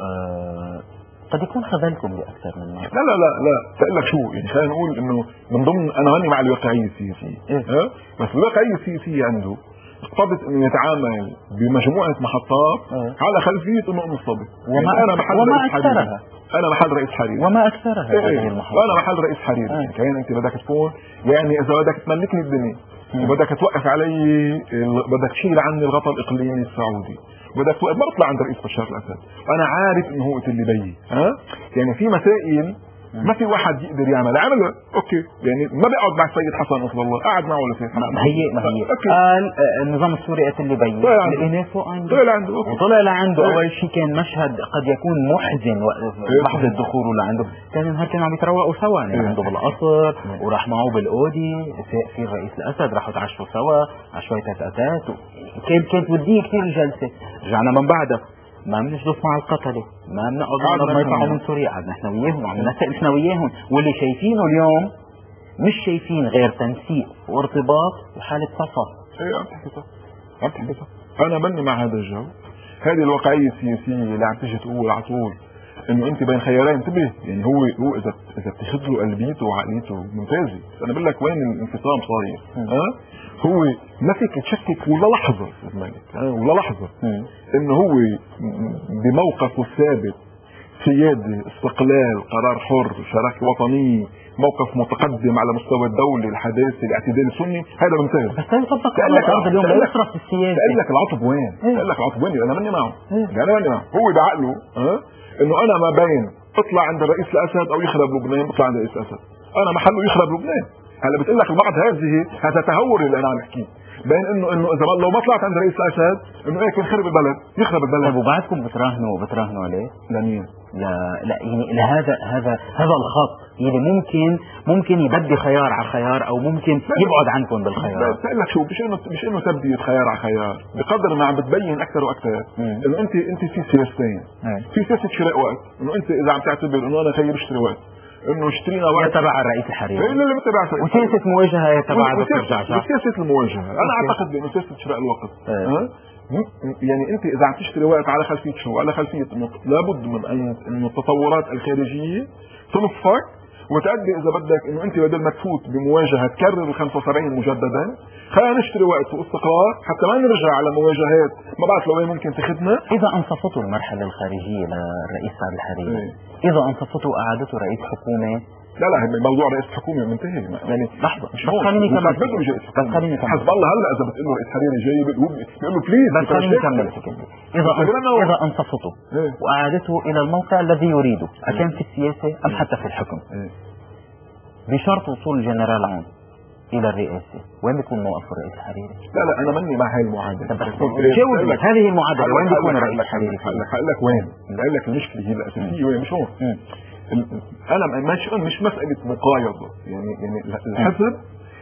آه قد يكون خذلكم باكثر من مره. لا لا لا لا بقول لك شو، يعني خلينا نقول انه من ضمن انا ماني مع الواقعيه السياسيه. إيه؟ ها بس الواقعيه السياسيه عنده اقتضت انه يتعامل بمجموعه محطات أه. على خلفيه انه مصطبط. وما يعني انا محل وما رئيس اكثرها انا محل رئيس حريري وما اكثرها هذه إيه المحطات وانا محل رئيس حريري. أه. يعني كمان انت بدك تكون يعني اذا بدك تملكني الدنيا وبدك توقف بدك بدك تشيل عني الغطاء الاقليمي السعودي، بدك توقف ما بطلع عند رئيس بشار الاسد. انا عارف انه هو اللي بيي. ها يعني في مسائل ما في واحد يقدر يعمل عمله اوكي، يعني ما بيقعد مع السيد حسن نصر الله، قعد معه لسيد حسن. ما هي ما هي قال النظام السوري قتل لي بي لقيناه فوق عنده، طلع عنده وطلع لعنده. اول شيء كان مشهد قد يكون محزن لحظه دخوله لعنده، كان النهار كانوا عم يتروقوا سوا يعني عنده بالقصر وراح معه بالاودي في الرئيس الاسد، راحوا تعشوا سوا على شويه تتاتات، كانت كانت وديه كثير الجلسه. رجعنا من بعدها ما بنجلس مع القتله، ما بنقعد ما يطلعوا من سوريا، قعدنا احنا وياهم وعم نسال وياهم، واللي شايفينه اليوم مش شايفين غير تنسيق وارتباط وحاله صفا. ايه عم تحكي صح عم تحكي صح. انا بني مع هذا الجو. هذه الواقعيه السياسيه اللي عم تيجي تقول على طول انه انت بين خيارين، انتبه يعني هو هو اذا اذا بتاخذ له قلبيته وعقليته ممتازه. انا بقول لك وين الانفصام صاير. ها هو ما فيك تشكك ولا لحظه ولا لحظه انه هو بموقفه الثابت سياده استقلال قرار حر شراكه وطنيه موقف متقدم على مستوى الدولي الحداثي الاعتدال السني، هذا ممتاز. بس لا يطبق على الارض اليوم، لا يصرف في السياسه. قال لك العطب وين؟ قال لك العطب وين؟ انا ماني معه. انا ماني معه. هو بعقله ها انه انا ما بين اطلع عند الرئيس الاسد او يخرب لبنان، بطلع عند الرئيس الاسد. انا محله يخرب لبنان. هلا بتقول لك البعض هذه هذا تهور اللي انا عم احكيه بين انه انه اذا لو ما طلعت عند رئيس الاسد انه هيك يخرب البلد، يخرب البلد. طيب وبعدكم بتراهنوا بتراهنوا عليه؟ لمين؟ لا لا يعني لهذا هذا هذا الخط اللي ممكن ممكن يبدي خيار على خيار او ممكن يبعد عنكم بالخيار. بقول لك شو، مش انه مش انه تبدي خيار على خيار، بقدر ما عم بتبين اكثر واكثر انه انت انت في سياستين، في سياسه شراء وقت، انه انت اذا عم تعتبر انه انا خيي بشتري وقت، انه اشترينا وقت تبع الرئيس الحريري اللي اللي بتبع وسياسه مواجهه تبع دكتور جعجع وسياسه المواجهه. انا اعتقد بانه سياسه شراء الوقت اه. يعني انت اذا عم تشتري وقت على خلفيه شو؟ على خلفيه انه لابد من ان انه التطورات الخارجيه تنصفك وتؤدي اذا بدك انه انت بدل ما تفوت بمواجهه تكرر ال خمسة وسبعين مجددا، خلينا نشتري وقت واستقرار حتى ما نرجع على مواجهات ما بعرف لوين ممكن تاخذنا. اذا انصفتوا المرحله الخارجيه للرئيس سعد الحريري ايه. اذا انصفتوا اعادته رئيس حكومه. لا لا موضوع رئيس حكومه منتهي يعني لحظه بس خليني كمل بس خليني كمل حسب الله هلا اذا بتقول له رئيس حريري جاي بيقول له بليز بس خليني كمل اذا اذا انصفته ايه. واعادته الى الموقع الذي يريده اكان في السياسه ام حتى في الحكم ايه. بشرط وصول الجنرال عون الى الرئاسه، وين بيكون موقف الرئيس الحريري؟ لا لا انا ماني مع هاي المعادله. جاوب هذه المعادله وين بيكون الرئيس الحريري؟ هقول لك وين؟ هقول لك المشكله هي الاساسيه وين، مش هون. انا مش مش مساله مقايضه، يعني يعني الحزب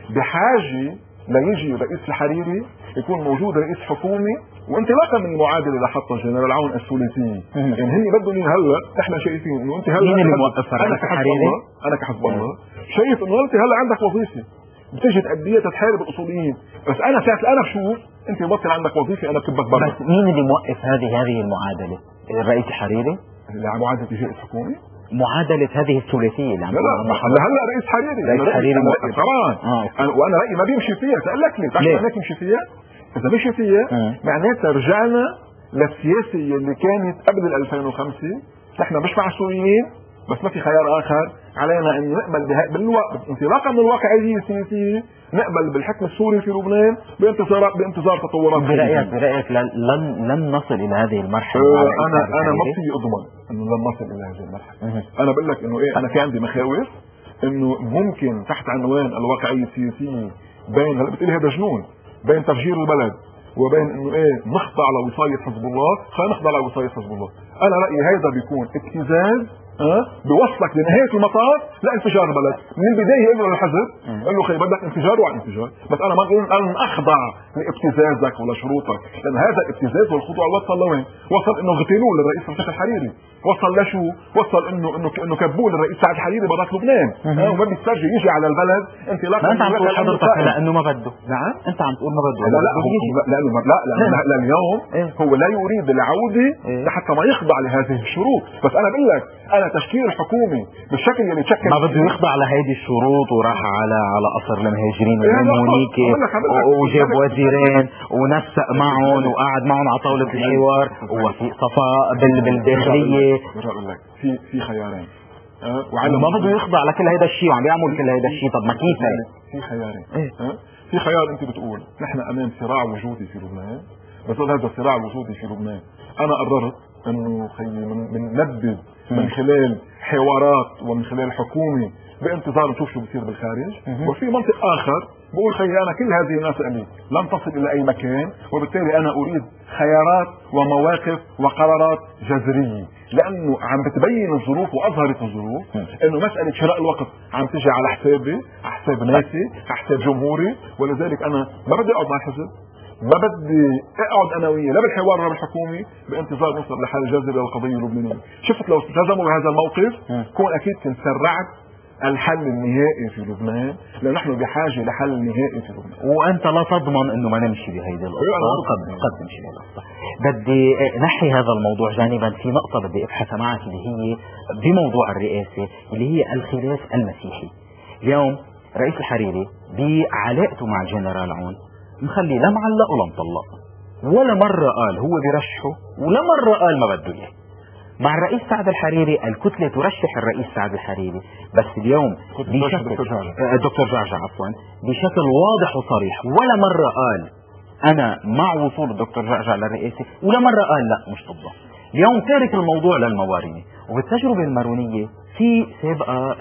بحاجه ليجي رئيس الحريري يكون موجود رئيس حكومي وانطلاقا من المعادله اللي حطها الجنرال عون الثلاثيه. يعني هن بدهم هلا احنا شايفين انه انت هلا مين اللي موقف انا كحزب الله انا كحزب الله شايف انه انت هلا عندك وظيفه بتجي تأديها تتحارب الاصوليين، بس انا ساعه انا بشوف انت بطل عندك وظيفه انا بكبك برا. بس مين اللي موقف هذه هذه المعادله؟ الرئيس الحريري؟ معادله رئيس حكومي؟ معادله هذه الثلاثيه اللي عم لا هلا هلا رئيس حريري رئيس حريري موقف طبعا. آه. وانا رايي ما بيمشي فيها. سألك لي تعرف معناتها يمشي فيها؟ اذا مشي فيها معناتها رجعنا للسياسه اللي كانت قبل ال ألفين وخمسة. نحن مش مع السوريين بس ما في خيار اخر، علينا ان نقبل بالوقت انطلاقا من الواقعيه السياسيه نقبل بالحكم السوري في لبنان بانتظار بانتظار تطورات. برايك برايك لن لن نصل الى هذه المرحله؟ آه انا انا ما في اضمن انه لن نصل الى هذه المرحله. انا بقول لك انه ايه، انا في عندي مخاوف انه ممكن تحت عنوان الواقعيه السياسيه بين هلا بتقولي هذا جنون، بين تفجير البلد وبين انه ايه نخضع لوصايه حزب الله، خلينا نخضع لوصايه حزب الله. انا رايي هذا بيكون ابتزاز اه بيوصلك لنهايه المطاف لانفجار البلد. من البدايه يقول له الحزب قال له خي بدك انفجار وعلى انفجار، بس انا ما بقول ان اخضع لابتزازك ولا شروطك، لان هذا الابتزاز والخضوع وصل لوين؟ وصل انه اغتالوه للرئيس رفيق الحريري، وصل لشو؟ وصل انه انه انه كبوه للرئيس سعد الحريري برات لبنان اه وما بيسترجي يجي على البلد انطلاقا. انت عم تقول حضرتك لانه ما بده. نعم انت عم تقول ما بده. لا لا لانه لا لا لليوم هو لا يريد العوده حتى ما يخضع لهذه الشروط. بس انا بقول لك انا تشكيل حكومي بالشكل اللي تشكل ما بده يخضع لهيدي الشروط وراح على على قصر المهاجرين والمونيكي وجاب وزيرين ونسق معهم وقعد معهم على طاوله الحوار وفي صفاء بالداخليه. بقول لك في في خيارين أه وعلى ما بده يخضع لكل هيدا الشيء وعم يعمل كل هيدا الشيء. طب ما كيف في خيارين؟ أه؟ في خيار انت بتقول نحن امام صراع وجودي في لبنان، بس هذا الصراع الوجودي في لبنان انا قررت انه خي من ننبذ من خلال حوارات ومن خلال حكومه بانتظار نشوف شو بصير بالخارج. وفي منطق اخر بقول خي انا كل هذه المسألة لن تصل الى اي مكان، وبالتالي انا اريد خيارات ومواقف وقرارات جذرية، لانه عم بتبين الظروف واظهرت الظروف انه مسألة شراء الوقت عم تجي على حسابي، على حساب ناسي، على حساب جمهوري. ولذلك انا ما بدي اقعد مع الحزب، ما بدي اقعد انا وياه لا بالحوار ولا بالحكومي بانتظار نوصل لحل جذري للقضيه اللبنانيه. شفت لو التزموا بهذا الموقف كون اكيد كنت سرعت الحل النهائي في لبنان، لان نحن بحاجه لحل نهائي في لبنان. وانت لا تضمن انه ما نمشي بهيدي القصه، قد قد نمشي بهالقصه. بدي نحي هذا الموضوع جانبا، في نقطه بدي ابحث معك اللي هي بموضوع الرئاسه اللي هي الخلاف المسيحي. اليوم رئيس الحريري بعلاقته مع الجنرال عون مخلي لا معلق ولا مطلق، ولا مرة قال هو برشحه ولا مرة قال ما بده اياه. مع الرئيس سعد الحريري الكتلة ترشح الرئيس سعد الحريري، بس اليوم بشكل دكتور جعجع عفوا بشكل واضح وصريح ولا مرة قال انا مع وصول الدكتور جعجع للرئاسة، ولا مرة قال لا مش ضده. اليوم تارك الموضوع للموارنة. وبالتجربة المارونية في سابقة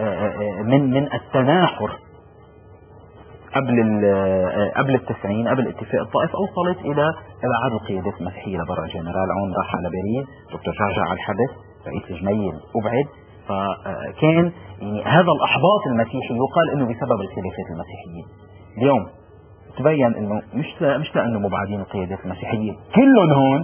من من التناحر قبل قبل التسعين، قبل اتفاق الطائف، اوصلت الى ابعاد القيادات المسيحيه لبرا. جنرال عون راح على باريس، دكتور جعجع على الحبس، رئيس الجميل أبعد، فكان يعني هذا الأحباط المسيحي يقال إنه بسبب الخلافات المسيحيين. اليوم تبين إنه مش مش لأنه مبعدين القيادات المسيحيين كلهم هون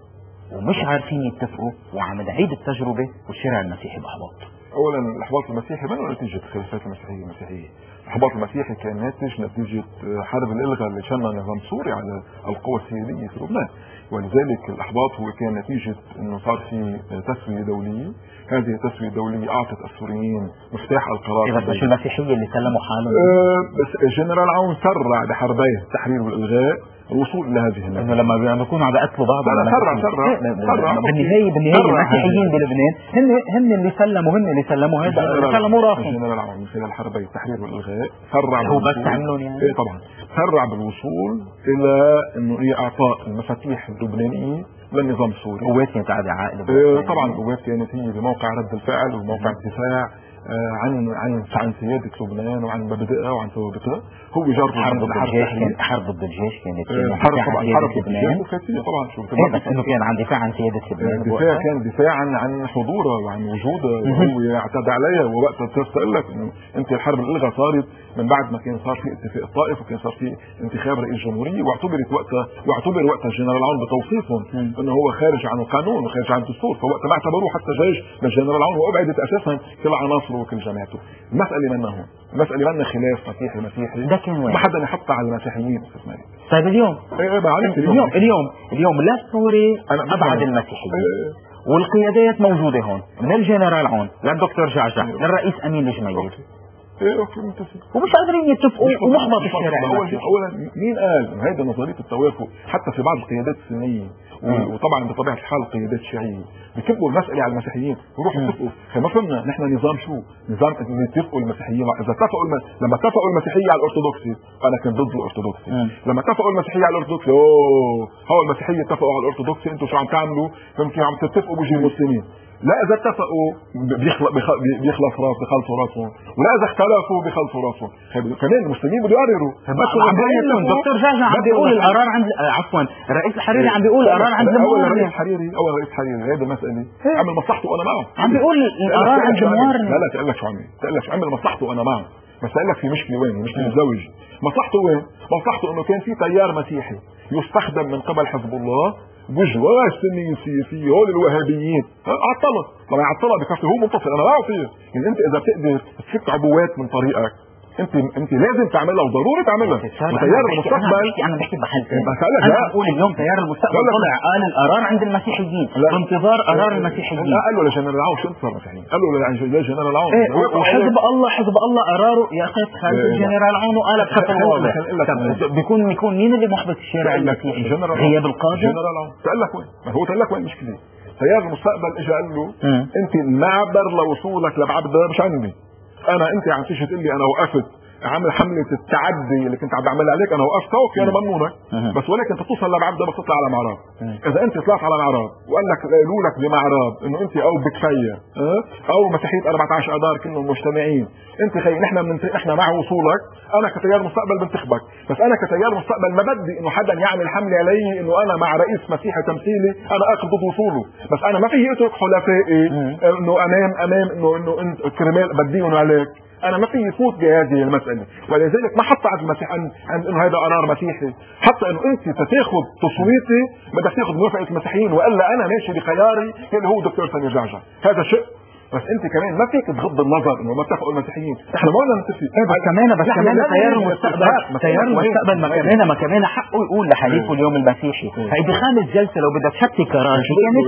ومش عارفين يتفقوا، وعم نعيد التجربة والشارع المسيحي بأحباط. اولا الاحباط المسيحي ما نتيجه خلافات المسيحيه المسيحيه، الاحباط المسيحي كان ناتج نتيجه حرب الالغاء اللي شن نظام سوري على القوى السياديه في لبنان، ولذلك الاحباط هو كان نتيجه انه صار في تسويه دوليه، هذه التسويه الدوليه اعطت السوريين مفتاح القرار. بس مش المسيحيه اللي سلموا حالهم؟ أه بس الجنرال عون سرع بحربيه التحرير والالغاء الوصول الى هذه النتيجه، انه لما بيكونوا عم بيقتلوا بعض سرع سرع سرع بالنهايه بالنهايه المسيحيين بلبنان هن هن اللي سلموا هن اللي سلموا هذا اللي سلموا راسهم. الجنرال عون من خلال حربيه التحرير والالغاء سرع هو بس عملهم يعني ايه طبعا سرع بالوصول الى انه هي اعطاء المفاتيح اللبنانيه للنظام السوري. قوات كانت قاعده عائله اه طبعا القوات كانت هي بموقع رد الفعل وموقع الدفاع آه عن عن عن سياده لبنان وعن مبادئها وعن ثوابتها. هو جرب حرب ضد الجيش، كانت حرب ضد الجيش كانت آه حرب طبعا حرب ضد الجيش وفاتيه طبعا شو بس انه كان عن دفاع عن سياده لبنان. الدفاع كان دفاعا عن حضورها وعن وجودها وهو اعتدى عليها. ووقتها تقول لك انه انت الحرب الالغاء صارت من بعد ما كان صار في اتفاق الطائف وكان صار في انتخاب رئيس جمهوريه، واعتبرت وقتها واعتبر وقتها الجنرال عون بتوصيفهم انه هو خارج عن القانون وخارج عن الدستور، فوقتها ما اعتبروه حتى جيش للجنرال عون وابعدت اساسا كل عناصره وكل جماعته. المساله منا هون، المساله منا خلاف مسيحي مسيحي ده كان وين؟ ما حدا يحطها على المسيحيين. طيب اليوم ايه ايه بعرف اليوم اليوم اليوم, اليوم لا السوري ابعد المسيحيين ايه والقيادات موجوده هون من الجنرال عون للدكتور جعجع للرئيس امين الجميل ايه اوكي متفق ومش قادرين يتفقوا ومحبط الشارع. اولا اولا مين قال انه هيدا نظريه التوافق حتى في بعض القيادات السنيه وطبعا بطبيعه الحال قيادات شيعيه بكبوا المساله على المسيحيين ويروحوا يتفقوا. ما فهمنا نحن نظام شو؟ نظام اللي يتفقوا المسيحيين اذا اتفقوا الم... لما اتفقوا المسيحيه على الارثوذكسي انا كنت ضد الارثوذكسي. لما اتفقوا المسيحيه على الارثوذكسي اوه هو المسيحيه اتفقوا على الارثوذكسي انتم شو عم تعملوا؟ فهمتوا عم تتفقوا بوجه المسلمين. لا اذا اتفقوا بيخلص بيخلص راس بخلصوا راسهم، ولا اذا اختلفوا بيخلصوا راسهم. كمان المسلمين بده يقرروا. عم بيقول لهم دكتور جعجع عم بيقول القرار عند عفوا الرئيس الحريري عم بيقول القرار عند اول الرئيس الحريري اول رئيس حريري هذه مساله عمل مصلحته وانا معه. عم بيقول القرار عند موارد. لا لا تقول لك شو عمل تقول لك عمل مصلحته وانا معه. بس قال لك في مشكله وين؟ مشكله الزوج. مصلحته وين؟ مصلحته انه كان في تيار مسيحي يستخدم من قبل حزب الله بجوار السنيين السياسيين هول الوهابيين عطلها. طبعا عطلها بكفي هو منتصر انا لا فيه. يعني انت اذا بتقدر تفك عبوات من طريقك انت انت لازم تعملها وضروري تعملها. تيار المستقبل انا بحكي بحل انا بقول اليوم تيار المستقبل طلع قال القرار عند المسيحيين بانتظار قرار المسيحيين. لا قالوا لجنرال عون شو انتصر المسيحيين؟ قالوا لجنرال عون وحزب الله حزب الله قراره ياخذ خالد الجنرال عون وقال بشكل واضح. بيكون بيكون مين اللي محبط الشارع المسيحي؟ غياب القاده. جنرال عون تقول لك وين؟ ما هو تقول لك وين المشكله؟ تيار المستقبل اجى قال له انت المعبر لوصولك لبعبده مش عندي انا. انت عم تيجي تقول لي انا وقفت عامل حمله التعدي اللي كنت عم بعملها عليك انا وقفت اوكي انا ممنونك بس ولكن انت توصل لبعبده بس تطلع على معراب. اذا انت طلعت على معراب وقال لك قالوا لك بمعراب انه انت او بكفيه او مسيحيه أربعة عشر اذار كلهم مجتمعين انت خي نحن من نحن مع وصولك. انا كتيار مستقبل بنتخبك بس انا كتيار مستقبل ما بدي انه حدا يعمل حمله علي انه انا مع رئيس مسيحي تمثيلي انا اخذ ضد وصوله. بس انا ما فيي اترك حلفائي انه امام امام انه انه انت كرمال بديهم عليك. انا ما في يفوت بهذه المساله. ولذلك ما حط على المسيح عن, عن انه هذا قرار مسيحي. حتى انه انت تاخذ تصويتي بدك تاخذ موافقه المسيحيين والا انا ماشي بخياري اللي هو دكتور سمير جعجع. هذا شيء بس انت كمان ما فيك تغض النظر انه ما اتفقوا المسيحيين. احنا ما قلنا نتفق بس كمان بس كمان تيار المستقبل تيار المستقبل ما كمان ما كمان حقه يقول لحليفه اليوم المسيحي هيدي خامس جلسه لو بدك تشتي قرار شو كانت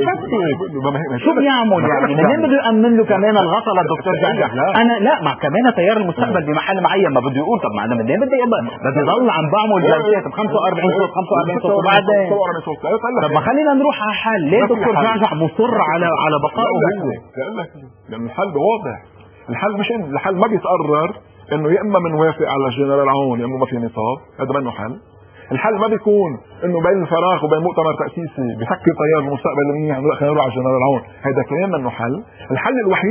تشتي شو بيعمل يعني منين بده يامن له كمان الغطا للدكتور جعجع؟ انا لا مع كمان تيار المستقبل بمحل معين ما بده يقول طب ما انا منين بدي بدي ضل عم بعمل جلسات ب خمسة وأربعين صوت خمسة وأربعين صوت وبعدين طب ما خلينا نروح على حل. ليه دكتور جعجع مصر على على بقائه هو؟ لأن الحل واضح. الحل مش إن الحل ما بيتقرر انه يا اما بنوافق على الجنرال عون يا اما ما في نصاب. هذا منه حل. الحل ما بيكون انه بين الفراغ وبين مؤتمر تاسيسي بفكر تيار المستقبل منيح خلينا نروح على الجنرال عون. هذا كمان منه حل. الحل الوحيد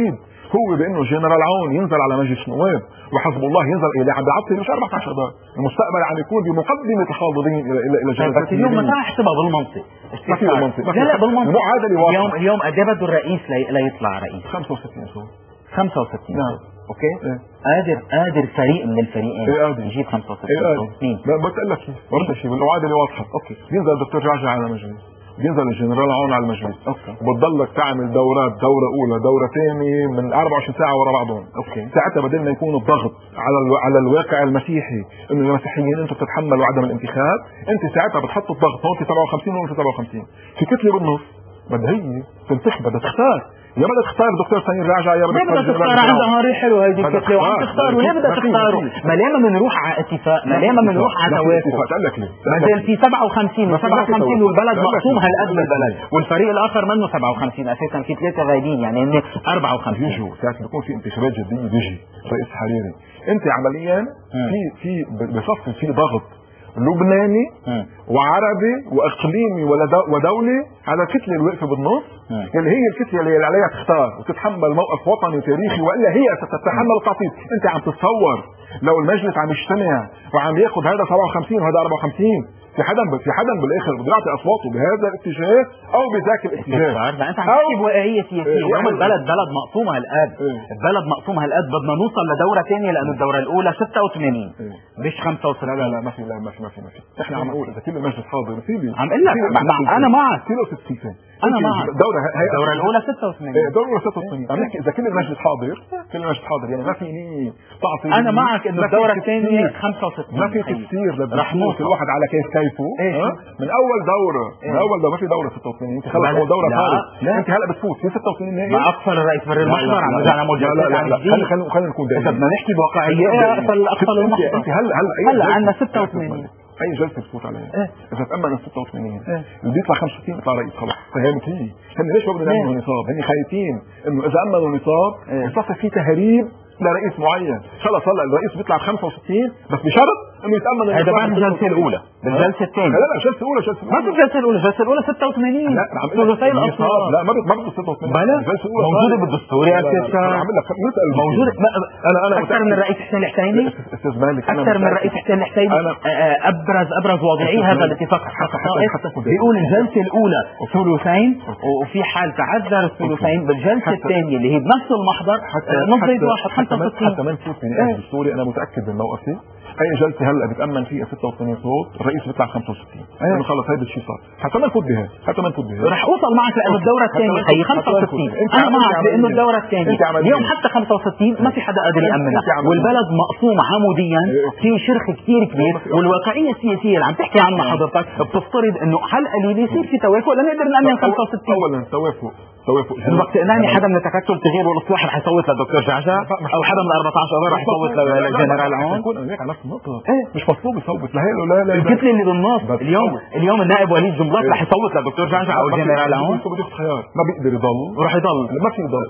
هو بانه جنرال عون ينزل على مجلس النواب وحزب الله ينزل الى عم بيعطي مش أربعة عشر اذار، المستقبل عم يكون بمقدمه الحاضرين الى الى الى جلسات. بس اليوم ما تعال احسبها بالمنطق، ما في بالمنطق، لا لا بالمنطق المعادله اليوم اليوم قد ايه بده الرئيس ليطلع رئيس؟ خمسة وستين صوت خمسة وستين نعم. اوكي إيه؟ قادر قادر فريق من الفريقين إيه قادر يجيب خمسة وستين إيه صوت. مين؟ بقول لك شيء ولا شيء، المعادله واضحه. اوكي ينزل الدكتور جعجع على المجلس، ينزل الجنرال عون على المجلس، اوكي وبتضلك تعمل دورات، دوره اولى دوره ثانيه من أربعة وعشرين ساعه ورا بعضهم. اوكي ساعتها بدلنا يكون الضغط على الو... على الواقع المسيحي انه المسيحيين انتم بتتحملوا عدم الانتخاب، انت ساعتها بتحط الضغط هون في سبعة وخمسين وهون في سبعة وخمسين، في كتله بالنص بدها هي تنتخب، بدها تختار، يا بدها تختار دكتور سمير راجع يا بدها تختار. عندها هاري حلو هيدي الكتله وعم تختار، وليه بدها تختاروا؟ ما ليه ما بنروح على اتفاق، ما ليه ما بنروح على توافق؟ قال لك ليه؟ ما زال في سبعة وخمسين و57 والبلد مقسوم هالقد بالبلد، والفريق الاخر منه سبعة وخمسين اساسا، في ثلاثه غايبين يعني هن أربعة وخمسين. بيجوا ساعه بيكون في انتخابات جديه بيجي رئيس حريري، انت عمليا في في بصف في ضغط لبناني م. وعربي واقليمي ودولي على الكتله الواقفه بالنص اللي هي الكتله اللي عليها تختار وتتحمل موقف وطني تاريخي، والا هي ستتحمل التعطيل. انت عم تتصور لو المجلس عم يجتمع وعم ياخذ هذا سبعة وخمسين وهذا أربعة وخمسين، في حدا في حدا بالاخر بده يعطي اصواته بهذا الاتجاه او بذاك الاتجاه. ما انت عم تحكي بواقعيه سياسيه، اليوم البلد بلد مقسومه هالقد، البلد مقسومه هالقد، بدنا نوصل لدوره ثانيه لانه الدوره الاولى ستة وثمانين مش خمسة وستين. لا لا لا ما في لا ما في ما في ما في احنا عم نقول اذا كل المجلس حاضر في لي عم اقول لك انا معك كيلو ستين انا معك. الدوره هي الدوره الاولى ستة وثمانين ايه الدوره الاولى ستة وثمانين عم نحكي اذا كل المجلس حاضر، كل المجلس حاضر يعني ما في لي تعطي. انا معك انه الدوره الثانيه خمسة وستين ما في تفسير رح نوصل الواحد على كيف كيفه من اول دوره من اول دوره ما في دوره ستة وثمانين، انت خلص اول دوره صارت انت هلا بتفوت في ستة وثمانين نهائي. ما اقصر الرئيس بر المحضر عم نرجع نعمل جلسات عن الدين. خلينا خلينا خلينا نكون دقيقين، اذا بدنا نحكي بواقعيه اقصر الاقصى المحضر. انت هلا هلا هلا عندنا ستة وثمانين اي جلسه بتفوت عليها اذا تامن ال ستة وثمانين اللي بيطلع خمسة وستين بيطلع رئيس خلاص. فهمت هي هن ليش ما بدنا نعمل نصاب؟ هن خايفين انه اذا امنوا نصاب يصفي في تهريب لرئيس معين. خلص هلا الرئيس بيطلع خمسة وستين بس بشرط انه يتامن. هذا بعد الجلسه الاولى، بالجلسه الثانيه لا لا الجلسه الاولى الجلسه ما في الجلسه الاولى، الجلسه الاولى ستة وثمانين لا ثلثي الاصوات. لا ما ما بده ستة وثمانين بلا موجوده بالدستور يا استاذ عم لك نسال موجوده. انا انا اكثر من الرئيس حسين الحسيني استاذ مالك اكثر من الرئيس حسين الحسيني ابرز ابرز واضعي هذا الاتفاق بيقول الجلسه الاولى ثلثين وفي حال تعذر الثلثين بالجلسه الثانيه اللي هي بنفس المحضر نص واحد خمسة وستين. حتى ما نفوت من ايه الدستوري انا متاكد من موقفي. اي جلسه هلا بتامن فيها ستة وثمانين صوت الرئيس بيطلع خمسة وستين لانه خلص هيدا الشيء صار. حتى ما نفوت بها حتى ما نفوت بها رح اوصل معك لانه الدوره الثانيه هي خمسة وستين. انا معك لانه الدوره الثانيه اليوم حتى خمسة وستين ما في حدا قادر يامنها، والبلد مقسوم عموديا في شرخ كثير كبير، والواقعيه السياسيه اللي عم تحكي عنها حضرتك بتفترض انه حل قليل يصير في توافق لنقدر نامن خمسة وستين. اولا توافق توافق الوقت انني حدا من تكتل التغيير والاصلاح رح يصوت للدكتور جعجع او حدا من أربعة عشر اذار رح يصوت للجنرال عون. نكون هيك على نفس النقطه مش مطلوب يصوت لهي لا لا الكتله اللي بالنص. اليوم اليوم النائب وليد جنبلاط رح يصوت للدكتور جعجع او الجنرال عون. بده خيار ما بيقدر يضل ورح يضل ما في يضل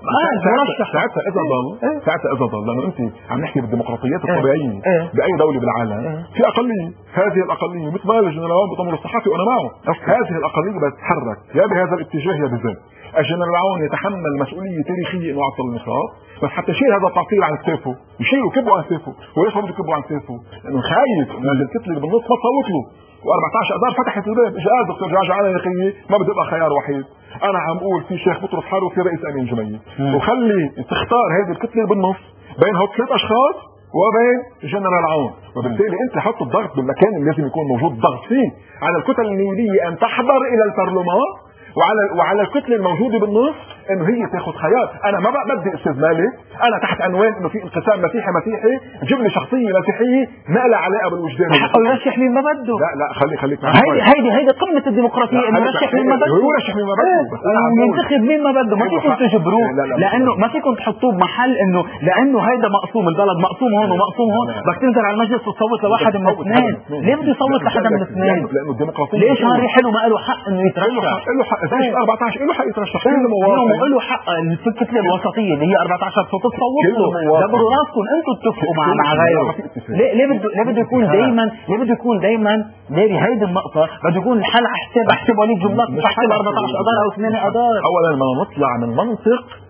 ساعتها اذا ضل ساعتها اذا ضل لانه انت عم نحكي بالديمقراطيات الطبيعيه باي دوله بالعالم في اقليه. هذه الاقليه مثل ما الجنرال بطمر الصحفي وانا معه هذه الاقليه بتتحرك يا بهذا الاتجاه يا بذاك. الجنرال عون يتحمل مسؤوليه تاريخية انه عطل النصاب، بس حتى شيل هذا التعطيل عن كتافه يشيله كبه عن كتافه. وليش ما بده يكبه عن كتافه؟ لانه خايف من هذه الكتله اللي بالنص ما تصوت له وأربعة عشر اذار فتحت الباب. اجى قال دكتور جعجع انا يا اخي ما بدي ابقى خيار وحيد، انا عم اقول في شيخ بطرس حاله وفي رئيس امين جميل، وخلي تختار هذه الكتله اللي بالنص بين هول ثلاث اشخاص وبين جنرال عون. وبالتالي انت حط الضغط بالمكان اللي لازم يكون موجود ضغط فيه على الكتل النيليه ان تحضر الى البرلمان، وعلى وعلى الكتله الموجوده بالنص انه هي تاخذ خيار. انا ما بقى بدي استاذ مالك انا تحت عنوان انه في انقسام مسيحي مسيحي جيب لي شخصيه مسيحيه ما لها علاقه بالوجدان. حقه يرشح مين ما بده. لا لا خلي خليك هيدي هيدي هيدي قمه الديمقراطيه انه يرشح مين ما بده. هو يرشح مين ما بده بس انا عم ينتخب مين ما بده. ما فيكم تجبروه لانه ما فيكم تحطوه بمحل انه لانه هيدا مقسوم البلد مقسوم هون ومقسوم هون بدك تنزل على المجلس وتصوت لواحد من الاثنين. ليه بده يصوت لحدا من الاثنين؟ لانه الديمقراطيه ليش هاري حلو ما له حق انه يترشح؟ له حق أربعة عشر له حق يترشح كل مواطن له حق. الكتله الوسطيه اللي هي أربعة عشر صوت تصوت له. دبروا راسكم انتم اتفقوا مع مع غيره. ليه ليه بده ليه بده يكون دائما ليه بده يكون دائما ليه بهيدي النقطه بده يكون الحل احسب احسب وليد جنبلاط مش احسب أربعة عشر اذار او ثمانية اذار. اولا ما نطلع من منطق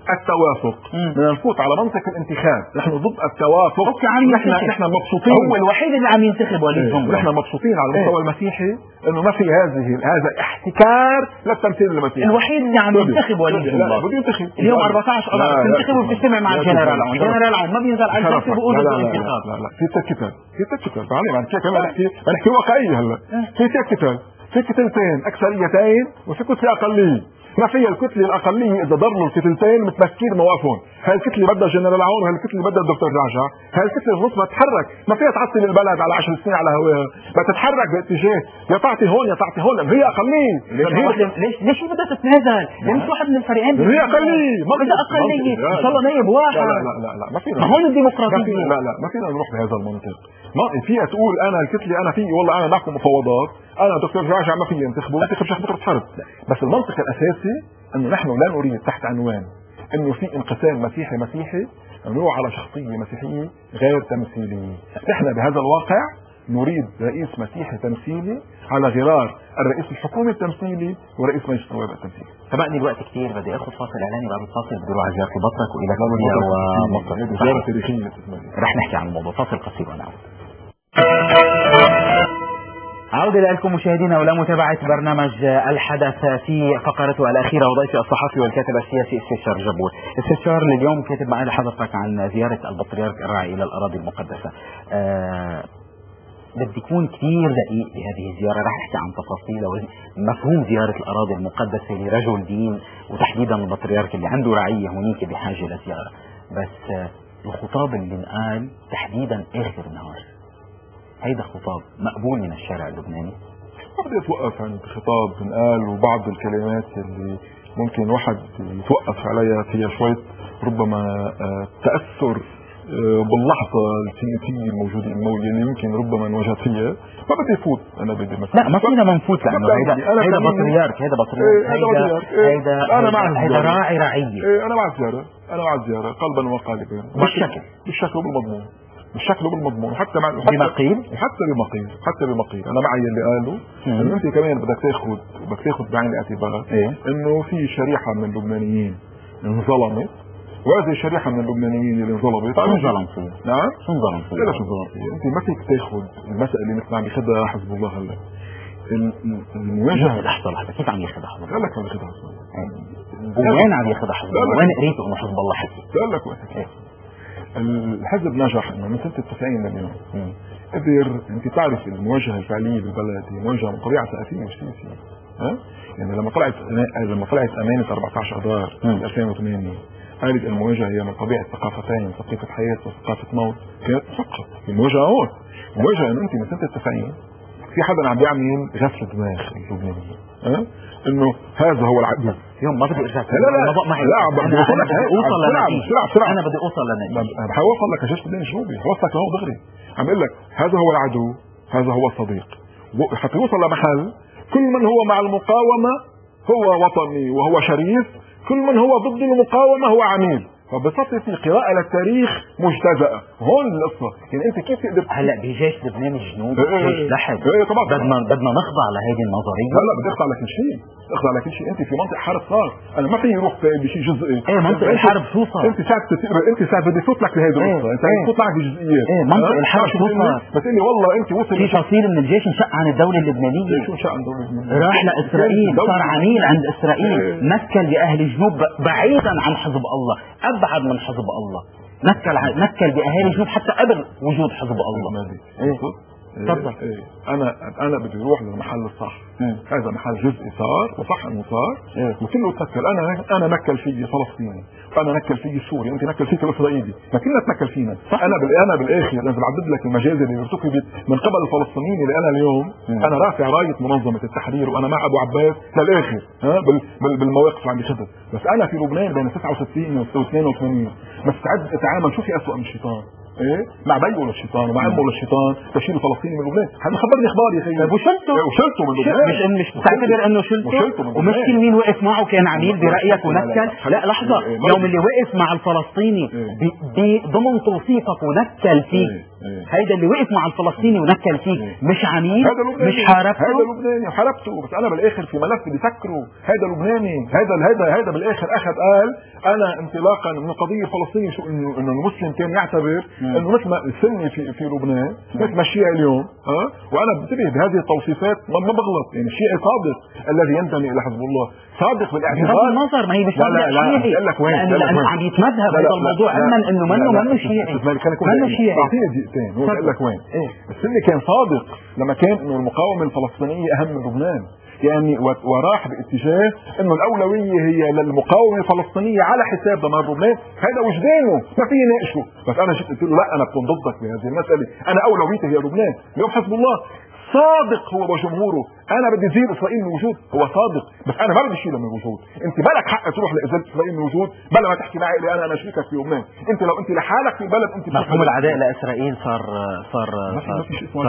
التوافق. بدنا نفوت على منطق الانتخاب، نحن ضد التوافق. نحن نحن مبسوطين، هو الوحيد اللي عم ينتخب وليد جمعة. نحن مبسوطين على المستوى ايه؟ المسيحي انه ما في هذه هذا احتكار للتمثيل المسيحي. الوحيد اللي عم ينتخب وليد جمعة. بده ينتخب اليوم أربعة عشر قضاء بتنتخب وبتجتمع مع الجنرال عون، الجنرال عون ما بينزل على الكرسي بيقول له انتخاب. لا لا في تكتل في تكتل تعالي عم نحكي نحكي واقعيه. هلا في تكتل في كتلتين اكثريتين وفي كتله اقليه. ما فيها الكتله الاقليه اذا ضربوا الكتلتين متمسكين مواقفهم، هاي الكتله بدها جنرال عون وهي الكتله بدها الدكتور جعجع، هاي الكتله النص تتحرك، ما فيها تعطل البلد على عشر سنين على هواها، بدها تتحرك باتجاه يا تعطي هون يا تعطي هون، هي اقليه. ليش ليش ليش بدها تتنازل؟ ليش واحد من الفريقين هي اقليه ما بدها اقليه ان شاء الله نايب واحد. لا لا لا لا ما فينا، ما هون الديمقراطيه. لا لا ما فينا نروح بهذا المنطق. ما فيها تقول انا الكتله انا في والله انا معكم مفاوضات، انا دكتور جعجع ما في ينتخبوا ينتخب شيخ بكره حرب. بس المنطق الاساسي انه نحن لا نريد تحت عنوان انه في انقسام مسيحي مسيحي نروح على شخصيه مسيحيه غير تمثيليه. نحن بهذا الواقع نريد رئيس مسيحي تمثيلي على غرار الرئيس الحكومي التمثيلي ورئيس مجلس النواب التمثيلي. سبقني الوقت كثير، بدي اخذ فاصل اعلاني، بعد الفاصل بدي اروح على زياره بطرك والى سوريا ومصر. زياره تاريخيه رح نحكي عن الموضوع. فاصل قصير ونعود. عودة لكم مشاهدينا ولا متابعة برنامج الحدث في فقرته الأخيرة، وضيفي الصحفي والكاتب السياسي استشار جبور. استشار اليوم كاتب معنا حضرتك عن زيارة البطريرك الراعي إلى الأراضي المقدسة. أه بدي يكون كثير دقيق بهذه الزيارة، رح أحكي عن تفاصيل ومفهوم زيارة الأراضي المقدسة لرجل دين وتحديدا البطريرك اللي عنده رعية هنيك بحاجة لزيارة. بس أه الخطاب اللي انقال تحديدا آخر النهار، هيدا خطاب مقبول من الشارع اللبناني؟ ما بدي اتوقف عند خطاب انقال وبعض الكلمات اللي ممكن واحد يتوقف عليها فيها شوية ربما تأثر باللحظة السياسية الموجودة اللي يمكن ربما انوجدت فيها. ما بدي افوت انا بدي مثلا لا ما فينا ما نفوت لانه هيدا هيدا بطريرك هيدا بطريرك هيدا هيدا هيدا راعي رعية. انا مع الزيارة انا مع الزيارة قلبا وقالبا بالشكل بالشكل وبالمضمون بالشكل وبالمضمون وحتى مع بما قيل وحتى بما قيل حتى بما قيل انا معي اللي قالوا انه انت كمان بدك تاخذ بدك تاخذ بعين الاعتبار إيه؟ انه في شريحه من اللبنانيين انظلمت، وهذه الشريحه من اللبنانيين اللي انظلمت شو انظلم فيها؟ نعم شو انظلم فيها؟ لا شو انظلم فيها؟ انت ما فيك تاخذ المساله اللي مثل عم ياخذها حزب الله هلا المواجهه. لحظه لحظه كيف عم ياخذها حزب الله؟ قال لك عم ياخذها حزب الله وين عم ياخذها حزب الله؟ وين قريته انه حزب الله حكي؟ قال لك وين الحزب نجح انه من سنة التسعين لليوم قدر. انت تعرف المواجهة الفعلية بالبلد هي مواجهة من طبيعة ثقافية مش سياسية. ها؟ يعني لما طلعت لما طلعت امانة أربعة عشر اذار ألفين وثمانية قالت المواجهة هي من طبيعة ثقافتين، ثقافة حياة وثقافة موت. كانت فقط المواجهة هون المواجهة انه انت من سنة التسعين في حدا عم بيعمل غسل دماغ اللبنانيين، ها؟ انه هذا هو العدل. يوم ما بدي ارجع لا لا لا لا بدي اوصل لنتيجه انا بدي اوصل لنتيجه انا بحاول اوصل لك يا جيش لبنان شعوبي، اوصلك لهو دغري. عم اقول لك هذا هو العدو هذا هو الصديق. حتى يوصل لمحل كل من هو مع المقاومه هو وطني وهو شريف، كل من هو ضد المقاومه هو عميل. فبصفي في قراءة للتاريخ مجتزأة. هون القصة يعني انت كيف تقدر هلا بجيش لبنان الجنوب جيش لحد ايه طبعا بدنا بدنا نخضع لهيدي النظرية. لا لا بدي اخضع لكل شيء اخضع لكل شيء. انت في منطقة حرب صار انا ما فيني اروح بشيء جزئي. ايه منطق الحرب شو صار؟ انت ساعة تقرا انت ساعة بدي فوت لك بهيدي القصة انت فوت معك بجزئيات. ايه منطق الحرب شو صار؟ بس اني والله انت وصل في فصيل من الجيش انشق عن الدولة اللبنانية. شو انشق عن الدولة اللبنانية؟ راح لاسرائيل صار عميل عند اسرائيل، نكل باهل الجنوب بعيدا عن حزب الله، ابعد من حزب الله، نكل نكل باهالي الجنوب حتى قبل وجود حزب الله. ايه تفضل. ايه انا انا بدي اروح للمحل الصح. مم. هذا محل جزئي صار وصح انه صار وكله تنكل. انا انا نكل فيي فلسطيني وانا نكل فيي سوري انت نكل فيك الاسرائيلي ما كلنا تنكل فينا. انا بال انا بالاخر انا بعدد لك المجازر اللي ارتكبت من قبل الفلسطينيين اللي انا اليوم مم. انا رافع رايه منظمه التحرير وانا مع ابو عباس للاخر ها بال بال بالمواقف اللي عم ياخذها. بس انا في لبنان بين تسعة وستين واثنين وثمانين مستعد اتعامل شو في اسوء من الشيطان ايه مع بيو للشيطان ومع امه للشيطان تشيل الفلسطيني من لبنان. هذا خبرني اخبار يا اخي. وشلته وشلته من لبنان مش مش تعتبر انه شلته ومشكل مين وقف معه كان عميل برايك ونكل. لا لحظه يوم اللي وقف مع الفلسطيني ضمن توصيفك ونكل فيه هيدا اللي وقف مع الفلسطيني ونكل فيك مش عميل مش حاربته. هذا لبناني وحاربته، بس انا بالاخر في ملف بيفكروا هذا لبناني. هذا هذا هذا بالاخر اخذ قال انا انطلاقا من القضيه الفلسطينيه شو انه انه المسلم كان يعتبر انه مثل ما السني في في لبنان مثل ما الشيعي اليوم ها، وانا بنتبه بهذه التوصيفات ما بغلط. يعني الشيعي صادق الذي ينتمي الى حزب الله، صادق بالاعتقاد. بغض النظر ما هي مش شيعي، قال لك وين لانه عم يتمذهب هذا الموضوع علما انه منه منه شيعي منه شيعي. اعطيني دقيقتين. هو قال لك وين السني كان صادق لما كان انه المقاومه الفلسطينيه اهم من لبنان، يعني وراح باتجاه انه الاولويه هي للمقاومه الفلسطينيه على حساب دمار لبنان. هذا وجدانه ما في يناقشه. بس انا جيت قلت له لا انا بكون ضدك بهذه المساله، انا اولويتي هي لبنان. اليوم حزب الله صادق هو وجمهوره، انا بدي ازيل اسرائيل من الوجود، هو صادق بس انا ما بدي اشيله من الوجود. انت بالك حق تروح لازاله اسرائيل من الوجود بلا ما تحكي معي اللي انا انا شريكك في لبنان. انت لو انت لحالك في البلد انت مفهوم العداء لاسرائيل صار صار صار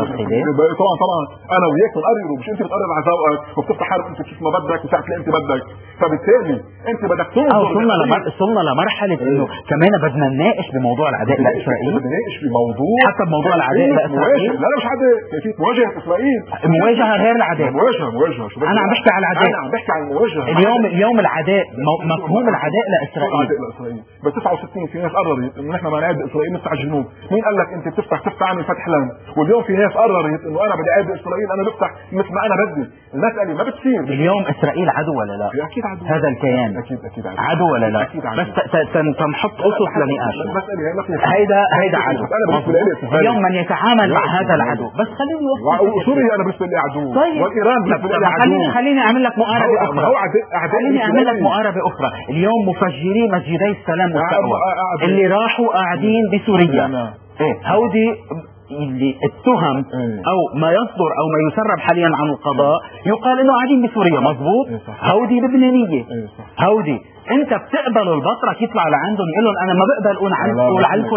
طبعا طبعا انا وياك بنقرره، مش انت بتقرر على ذوقك وبتفتح حالك انت كيف ما بدك وساعه اللي انت بدك. فبالتالي انت بدك تنظر. وصلنا وصلنا لمرحله انه كمان بدنا نناقش بموضوع العداء لاسرائيل، بدنا نناقش بموضوع حتى بموضوع العداء لاسرائيل. لا لا مش عداء، كيفيه مواجهه اسرائيل. مواجهه غير العداء. مواجهه مواجهه انا عم بحكي على العداء، انا عم بحكي عن المواجهه. اليوم اليوم العداء مفهوم العداء لاسرائيل. العداء لاسرائيل بس تسعة وستين في ناس قررت انه نحن ما نعادي اسرائيل نفتح الجنوب. مين قال لك انت بتفتح تفتح عن فتح لان؟ واليوم في ناس قررت انه انا بدي اعادي اسرائيل انا بفتح مثل ما انا بدي. المساله ما بتصير. اليوم اسرائيل عدو ولا لا؟ اكيد عدو. هذا الكيان اكيد اكيد عدو, عدو ولا لا؟ أكيد عدو. بس تنحط اسس لنقاش. المساله هيدا هيدا عدو. اليوم من يتعامل مع هذا العدو بس خليني اوصل سوريا انا بالنسبه لي عدو. طيب. وايران بالنسبه لي عدو. خليني اعمل لك مقاربه اخرى. خليني اعمل لك مقاربه اخرى. اليوم مفجري مسجدي السلام والتقوى اللي راحوا قاعدين بسوريا ايه هودي اللي التهم او ما يصدر او ما يسرب حاليا عن القضاء يقال انه قاعدين بسوريا. مضبوط. هودي لبنانيه. هودي انت بتقبلوا البطرك يطلع لعندهم يقول لهم انا ما بقبل اقول عنكم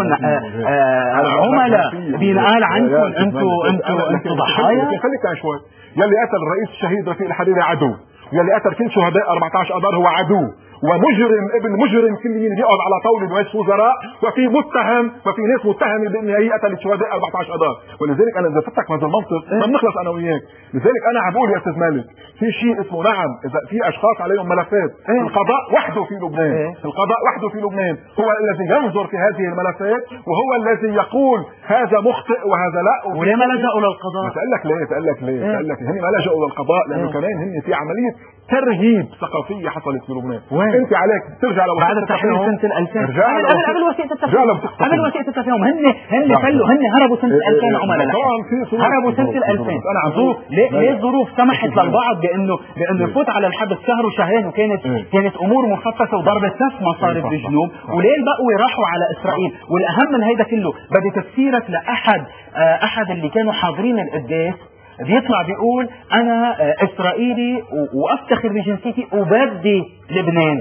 عملاء بينقال عنكم انتم انتم انتم ضحايا. خليك شوي. يلي قتل الرئيس الشهيد رفيق الحريري عدو، يلي قتل كل شهداء أربعة عشر اذار هو عدو، ومجرم ابن مجرم كل مين بيقعد على طاوله مجلس وزراء، وفي متهم وفي ناس متهمه بان هي قتلت شهداء أربعة عشر اذار. ولذلك انا اذا فتك بهذا المنطق ما بنخلص انا وياك. لذلك انا عم بقول يا استاذ مالك في شيء اسمه نعم اذا في اشخاص عليهم ملفات القضاء وحده في لبنان، القضاء وحده في لبنان هو الذي ينظر في هذه الملفات وهو الذي يقول هذا مخطئ وهذا لا. وليه ما لجأوا للقضاء؟ بقول لك ليه بقول لك ليه بقول لك هن ما لجأوا للقضاء لانه كمان هن في عمليه ترهيب ثقافيه حصلت في لبنان. انت عليك ترجع لو بعد التحرير سنه ألفين قبل قبل وثيقه التفاهم قبل وثيقه التفاهم هن هن فلوا هن هربوا سنه ألفين عملاء هربوا سنه ألفين. انا عم ليه ليه الظروف سمحت للبعض بانه بانه يفوت على الحبس شهر وشهرين وكانت كانت امور مخففه وضربه نفس ما صارت بالجنوب، وليه البقوه راحوا على اسرائيل. والاهم من هيدا كله بدي تفسيرك لاحد احد اللي كانوا حاضرين القداس بيطلع بيقول انا اسرائيلي وافتخر بجنسيتي وبدي لبنان.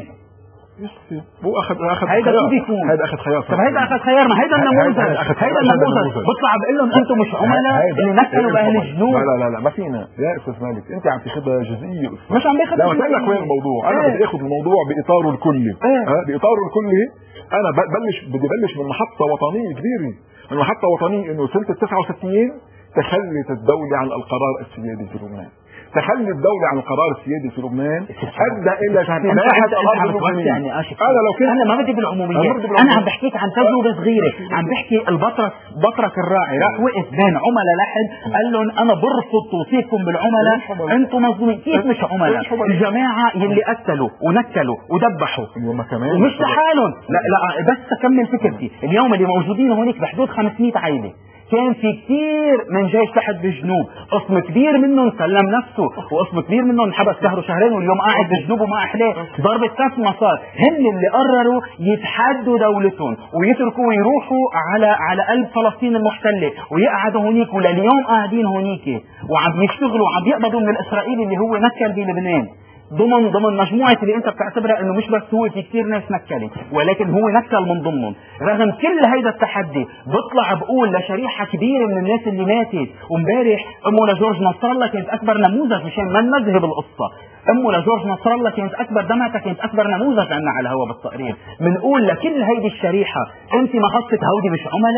هو اخذ اخذ هيدا شو بيكون؟ هيدا اخذ خيار. طب هيدا اخذ خيار ما هيدا النموذج هيدا النموذج بطلع بقول لهم انتم مش عملاء اللي نكلوا باهل الجنوب. لا لا لا ما فينا يا استاذ مالك انت عم تاخذها جزئيه. مش عم باخذ. لا بقول لك وين الموضوع. انا بدي اخذ الموضوع باطاره الكلي. باطاره الكلي انا ببلش بدي بلش من محطه وطنيه كبيره، من محطه وطنيه انه سنه تسعة وستين تخلت الدوله عن القرار السيادي في لبنان. تخلي الدولة عن القرار السيادي في لبنان ادى الى استباحة الارض اللبنانية. انا لو كنت انا ما بدي بالعمومية، انا عم بحكيك عن تجربة صغيرة، عم بحكي البطرك بطرك الراعي راح وقف بين عملاء لحد قال لهم انا برفض توصيفكم بالعملاء، انتم مظلومين. كيف مش عملاء؟ الجماعة يلي قتلوا ونكلوا وذبحوا ومش لحالهم. لا لا بس اكمل فكرتي. اليوم اللي موجودين هونيك بحدود خمسمية عائلة، كان في كثير من جيش تحت بالجنوب، قسم كبير منهم سلم نفسه وقسم كبير منهم انحبس شهر وشهرين واليوم قاعد بالجنوب وما احلاه. ضربة كف ما صار. هن اللي قرروا يتحدوا دولتهم ويتركوا ويروحوا على على قلب فلسطين المحتلة ويقعدوا هونيك، ولليوم قاعدين هونيك وعم يشتغلوا وعم يقبضوا من الاسرائيلي اللي هو نكل بلبنان ضمن ضمن مجموعة اللي انت بتعتبرها انه مش بس هو في كثير ناس نكلت ولكن هو نكل من ضمنهم. رغم كل هيدا التحدي بطلع بقول لشريحة كبيرة من الناس اللي ماتت. ومبارح امه لجورج نصر الله كانت اكبر نموذج مشان ما نمذهب القصة. امه لجورج نصر الله كانت اكبر دمعتها كانت اكبر نموذج عنا على الهواء بالتقرير. بنقول لكل هيدي الشريحة انت ما خصت هودي مش عملاء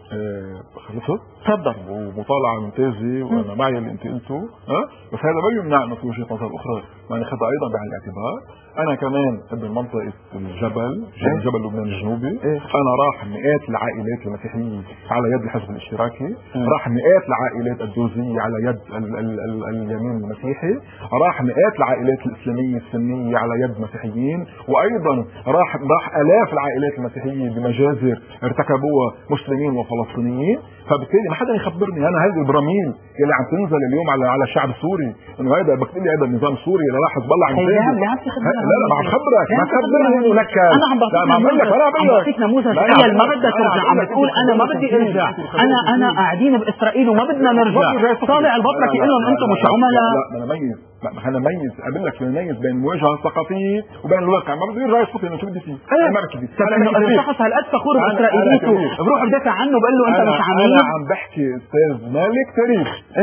خلصت تفضل ومطالعه ممتازه وانا معي اللي انت قلته ها بس هذا ما يمنع انه في وجهه نظر اخرى يعني خذها ايضا بعين الاعتبار. انا كمان ابن منطقه الجبل جبل لبنان الجنوبي انا راح مئات العائلات المسيحيه على يد الحزب الاشتراكي، راح مئات العائلات الدوزيه على يد ال ال ال اليمين المسيحي، راح مئات العائلات الاسلاميه السنيه على يد مسيحيين، وايضا راح راح الاف العائلات المسيحيه بمجازر ارتكبوها مسلمين وفلسطينيين. فبالتالي ما حدا يخبرني انا هذه البراميل اللي عم تنزل اليوم على على الشعب السوري انه هذا بقول لي هذا النظام السوري اللي راح حزب الله عم يساعده. لا لا ما عم خبرك ما خبرني انه لك انا عم بعطيك انا عم بعطيك نموذج تخيل ما بدك ترجع عم بتقول انا ما بدي ارجع انا انا قاعدين باسرائيل وما بدنا نرجع طالع البطرك يقول لهم انتم مش عملاء. لا انا ميز لا ما انا ميز اقول لك نميز بين المواجهه الثقافيه وبين الواقع. ما بدي الرئيس صوتي انه شو بدي فيه انا ما بكذب. طب انه الشخص هالقد فخور باسرائيليته بروح بدافع عنه بقول له انت مش عميل. انا عم بحكي استاذ مالك تاريخ.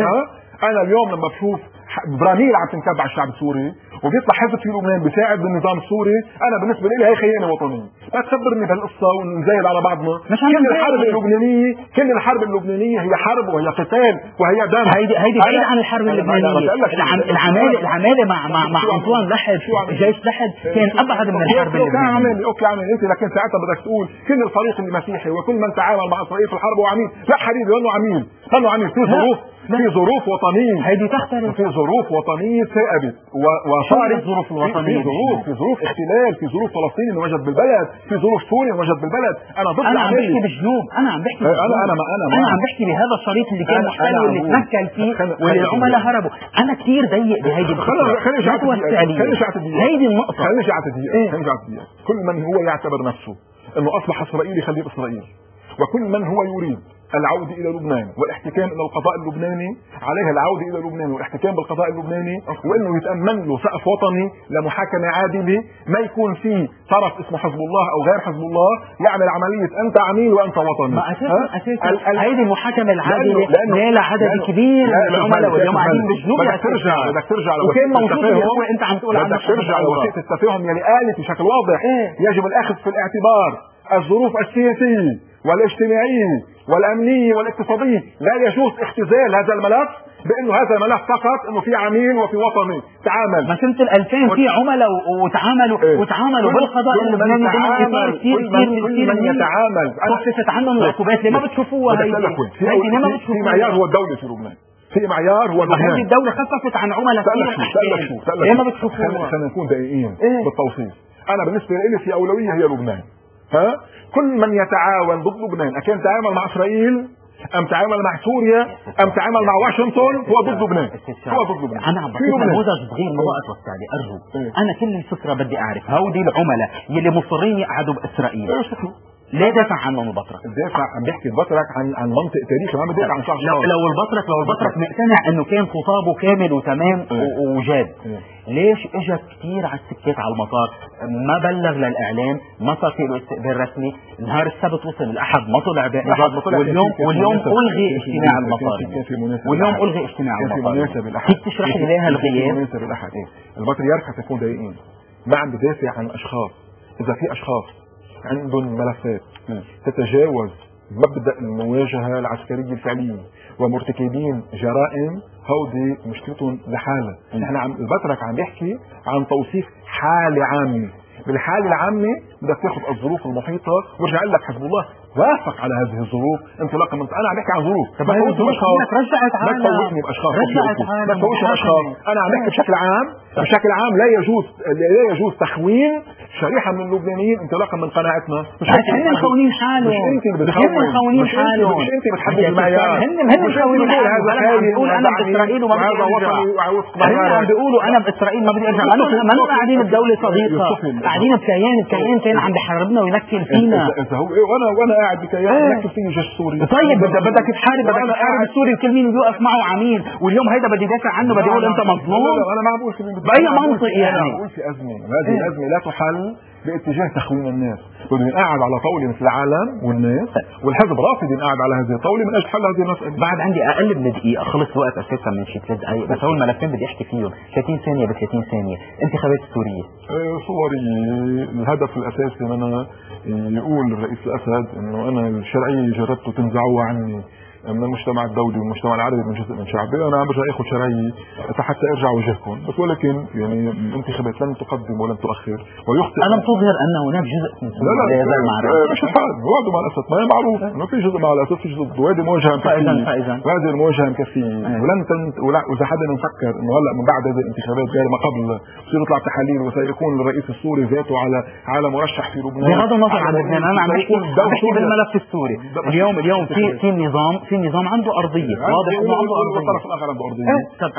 انا اليوم لما بشوف براميل عم تنكب على الشعب السوري وبيطلع حزب في لبنان بيساعد بالنظام السوري، انا بالنسبه لي هي خيانه وطنيه. لا تخبرني بهالقصه ونزايد على بعضنا. كل الحرب اللبنانيه كل الحرب اللبنانيه هي حرب وهي قتال وهي دم. هيدي هيدي بعيد عن الحرب اللبنانيه. العماله العماله مع مع مع عنطوان لحد جيش لحد كان ابعد من الحرب اللبنانيه. عمالي اوكي عمالي انت لكن ساعتها بدك تقول كل الفريق المسيحي وكل من تعامل مع اسرائيل في الحرب هو عميل. لا حبيبي لانه عميل لانه عميل في ظروف في ظروف وطنيه هيدي تختلف في ظروف وطنيه ثابت وصارت ظروف الوطنيه في ظروف في ظروف اختلال في ظروف فلسطين انوجد بالبلد في ظروف سوريا انوجد بالبلد. انا ضد انا عم بحكي بالجنوب انا عم بحكي انا انا ما انا انا عم بحكي بهذا الشريط اللي كان محتل واللي تنكل فيه واللي العملاء هربوا. انا كثير ضيق بهيدي خلينا خلينا خلينا هيدي النقطه خلينا نرجع تدقيق خلينا نرجع تدقيق. كل من هو يعتبر نفسه انه اصبح اسرائيلي خليه اسرائيل، وكل من هو يريد العودة إلى لبنان والاحتكام إلى القضاء اللبناني عليه العودة إلى لبنان والاحتكام بالقضاء اللبناني، وإنه يتأمن له سقف وطني لمحاكمة عادلة ما يكون فيه طرف اسمه حزب الله أو غير حزب الله يعمل عملية أنت عميل وأنت وطني. ما أساسا أساسا هذه المحاكمة العادلة نال عدد كبير من العملاء واليوم قاعدين بالجنوب. بدك ترجع بدك ترجع وكان موجود هو أنت عم تقول عنه بدك ترجع لوسيلة التفاهم يلي قالت بشكل واضح يجب الأخذ في الاعتبار الظروف السياسية والاجتماعية والأمنية والاقتصادية. لا يجوز اختزال هذا الملف بأنه هذا الملف فقط أنه في عميل وفي وطني تعامل. ما سنة الألفين في عملاء وتعاملوا إيه؟ وتعاملوا بالقضاء اللبناني ضمن إطار كثير كثير كثير من يتعامل. خففت عنهم العقوبات اللي ما بتشوفوها هيدي هيدي ما بتشوفوها. في معيار هو الدولة في لبنان في معيار هو لبنان. هذه الدولة خففت عن عملاء كثير ليه ما بتشوفوها؟ خلينا نكون دقيقين بالتوصيف. أنا بالنسبة لي في أولوية هي لبنان. ها كل من يتعاون ضد لبنان أكان تعامل مع إسرائيل أم تعامل مع سوريا أم تعامل مع واشنطن هو ضد لبنان. هو ضد لبنان. أنا عم بعطيك نموذج صغير ما وقت وسعلي أرجو. أنا كل الفكرة بدي أعرف هودي العملاء يلي مصرين يقعدوا بإسرائيل ليه دافع عنهم البطرك؟ الدافع عم بيحكي البطرك عن عن منطق تاريخي ما بدافع عن شعب. لو, لو البطرك لو البطرك مقتنع انه كان خطابه كامل وتمام وجاد ليش اجى كثير على السكات على المطار ما بلغ للاعلام ما صار في له استقبال رسمي نهار السبت وصل الاحد ما طلع واليوم واليوم الغي اجتماع المطار واليوم الغي اجتماع المطار. كيف تشرح لي ليه الغياب؟ مناسب الاحد البطريرك حتكون دقيقين ما عم بدافع عن اشخاص. اذا في اشخاص عندهم ملفات تتجاوز مبدأ المواجهة العسكرية الفعلية ومرتكبين جرائم هودي مشكلتهم لحالها. نحن عم البطرك عم يحكي عن توصيف حالة عامة. بالحالة العامة بدك تاخذ الظروف المحيطة وارجع لك حزب الله وافق على هذه الظروف انطلاقا من انا عم بحكي عن ظروف. طب ما رجعت عالم ما تفوتني باشخاص ما تفوتني باشخاص. انا عم بحكي بشكل عام بشكل عام لا يجوز لا يجوز تخوين شريحه من اللبنانيين انطلاقا من قناعتنا. مش هن مخونين حالهم مش انت اللي بتخون مخونين حالهم مش انت بتحدد المعيار. هن هن مخونين حالهم. انا بقول انا باسرائيل وما بدي ارجع. هن عم بيقولوا انا باسرائيل ما بدي ارجع. انا ما قاعدين بدوله صديقه قاعدين بكيان الكيان كان عم بحاربنا وينكل فينا. اذا هو وانا وانا قاعد بكيان ينكل فيني جيش سوري. طيب بدك تحارب بدك تحارب السوري وكل مين بيوقف معه عميل واليوم هيدا بدي دافع عنه بدي اقول انت مظلوم. انا ما بقول باي منطق يعني؟ بقول في ازمه وهذه الازمه لا تحل باتجاه تخوين الناس. بدهم ينقعد على طاوله مثل العالم والناس، والحزب رافض ينقعد على هذه الطاوله من اجل حل هذه المساله. بعد عندي اقل من دقيقه، خلص الوقت اساسا من شي ثلاث دقائق، بس هول ملفين بدي احكي فيهم ثلاثين ثانيه ب ثلاثين ثانيه. انتخابات سوريه سورية الهدف الاساسي ان انا يقول الرئيس الاسد انه انا الشرعيه جربت تنزعوها عني من المجتمع الدولي والمجتمع العربي من جزء من شعبي، انا برجع اخذ شرعيه حتى ارجع وجهكم، بس ولكن يعني الانتخابات لن تقدم ولن تؤخر ويخطئ. الم تظهر ان هناك جزء من سوريا لا لا مش الحال وعدوا مع الاسد، ما هي معروف انه في جزء مع الاسد في جزء ضد، وهذه مواجهه مكفيه وهذه المواجهه مكفيه، ولن تنت واذا حدا مفكر انه هلا من بعد هذه الانتخابات غير ما قبل بصير يطلع تحاليل وسيكون الرئيس السوري ذاته على على مرشح في لبنان، بغض النظر عن لبنان انا عم بحكي بحكي بالملف السوري. اليوم اليوم في في نظام في نظام عنده ارضيه، واضح انه عنده ارضيه والطرف الاخر عنده ارضيه.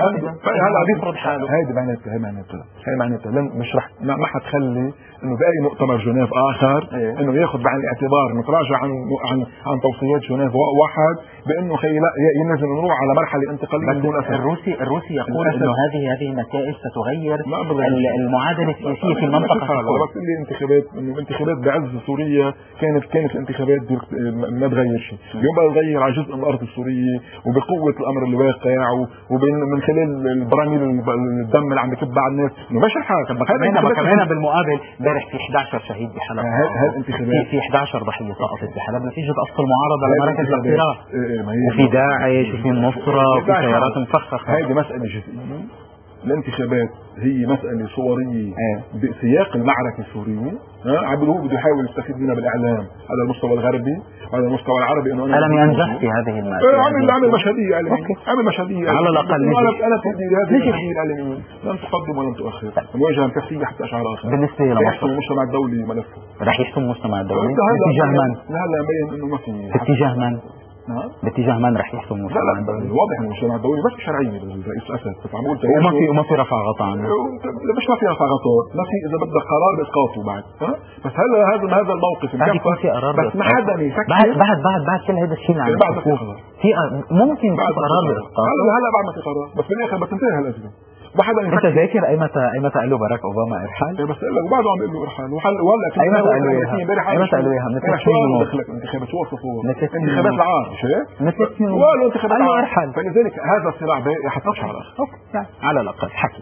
هلا بيفرض حاله. هيدي معناتها هي معناتها هي معناتها لن مش رح ما حتخلي انه باي مؤتمر جنيف اخر انه ياخذ بعين الاعتبار نتراجع عن عن عن توصيات جنيف واحد بانه خي لا ينزل نروح على مرحله انتقاليه بدون اثر. الروسي الروسي يقول انه هذه هذه النتائج ستغير المعادله السياسيه في المنطقه. بس اللي انتخابات انه الانتخابات بعز سوريا كانت كانت الانتخابات ما تغير شيء، اليوم بقى تغير على جزء من الارض السوريه وبقوه الامر الواقع ومن خلال البراميل الدم اللي عم بكب على الناس انه ماشي الحال. كمان كمان بالمقابل امبارح في احد عشر شهيد بحلب، هالانتخابات في احد عشر ضحيه سقطت بحلب نتيجه اصل المعارضه لمراكز الاقتراع، وفي داعش وفي النصره وفي تيارات مفخخه. هذه مساله جزئيه. الانتخابات هي مسألة صورية بسياق المعركة السورية، عبد هو بده يحاول يستفيد منها بالإعلام على المستوى الغربي على المستوى العربي إنه أنا ألم ينجح في هذه المسألة؟ عمل عمل مشهدية إعلامية، عمل مشهدية على الأقل أنا أنا تدير هذه المشهدية الإعلامية لن تقدم ولن تؤخر، المواجهة مكفية حتى أشعار آخر. بالنسبة لمصر المجتمع الدولي ملفه رح يحسم المجتمع الدولي باتجاه من؟ لا لا مبين إنه ما في باتجاه من؟ نعم باتجاه من رح يحسم المجتمع الدولي؟ واضح ان المجتمع الدولي بس شرعيه للرئيس الاسد، بس عم بقول وما في وما في رفع غطاء عنه. مش ما في رفع غطاء، ما في اذا بدك قرار باسقاطه بعد، ها بس هلا هذا هذا الموقف بس ما حدا يفكر بعد بعد بعد بعد كل هذا الشيء اللي عم بعد في ممكن في قرار باسقاط. هلا هلا بعد ما في قرار بس بالاخر بتنتهي هالازمه. انت ذاكر اي متى اي متى قال له باراك اوباما ارحال؟ بس قال لك وبعده عم يقول له ارحال وحل وهلا اي متى قال له اياها؟ اي متى قال له اياها؟ من ثلاث سنين ونص. دخلك انتخابات شو وصفوها؟ انتخابات العام مش هيك؟ من ثلاث سنين ونص ولا انتخابات العام ارحال. فلذلك هذا الصراع باقي حتى شهر على الاقل حكي.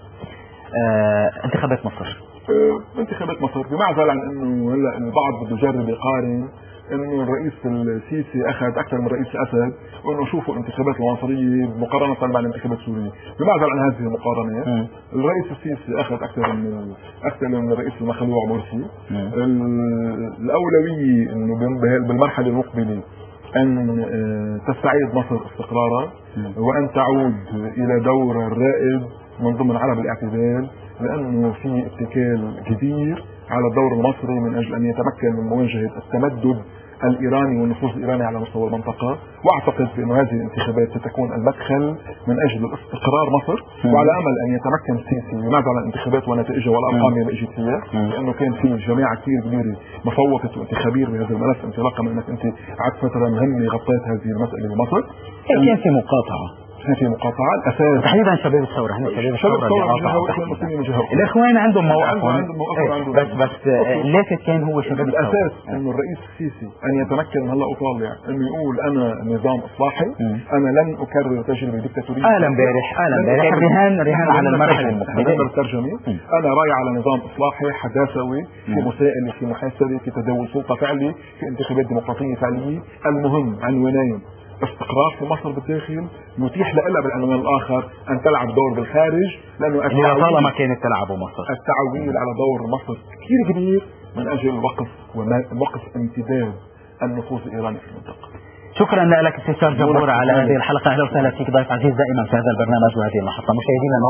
آه، انتخابات مصر آه، انتخابات مصر بمعزل عن انه هلا البعض بده يجرب يقارن انه الرئيس السيسي اخذ اكثر من رئيس الاسد وانه شوفوا الانتخابات المصرية مقارنة مع الانتخابات السورية، بمعزل عن هذه المقارنات م. الرئيس السيسي اخذ اكثر من اكثر من الرئيس المخلوع مرسي. الاولوية انه بالمرحلة المقبلة ان تستعيد مصر استقرارها وان تعود الى دور الرائد من ضمن عرب الاعتدال، لانه في اتكال كبير على الدور المصري من اجل ان يتمكن من مواجهه التمدد الايراني والنفوذ الايراني على مستوى المنطقه، واعتقد بانه هذه الانتخابات ستكون المدخل من اجل استقرار مصر، وعلى امل ان يتمكن السيسي بمعزل عن الانتخابات ونتائجها والارقام اللي اجت فيها، لانه كان في جماعه كثير كبيره مفوضت وانت خبير بهذا الملف انطلاقا من انك انت قعدت فتره مهمه غطيت هذه المساله بمصر. كان في مقاطعه في مقاطعة الأساس تحديدا شباب الثورة، هن شباب الثورة الإخوان عندهم موقف عندهم موقف بس بس اللافت كان هو شباب الثورة. الأساس إنه الرئيس السيسي أن يتمكن هلا أطالع إنه يقول أنا نظام إصلاحي، أنا لن أكرر تجربة ديكتاتورية. أهلا امبارح أهلا امبارح رهان رهان على المرحلة المقبلة. الترجمة أنا رايح على نظام إصلاحي حداثوي في مسائلة في محاسبة في تداول سلطة فعلي في انتخابات ديمقراطية فعلية. المهم عنوانين: استقرار في مصر بالداخل يتيح لها بالعنوان الاخر ان تلعب دور بالخارج، لانه طالما كانت تلعبه مصر التعويل على دور مصر كثير كبير من اجل وقف وقف امتداد النفوذ الايراني في المنطقه. شكرا لك استاذ جبور على هذه الحلقه، اهلا وسهلا فيك ضيف عزيز دائما في هذا البرنامج وهذه المحطه. مشاهدينا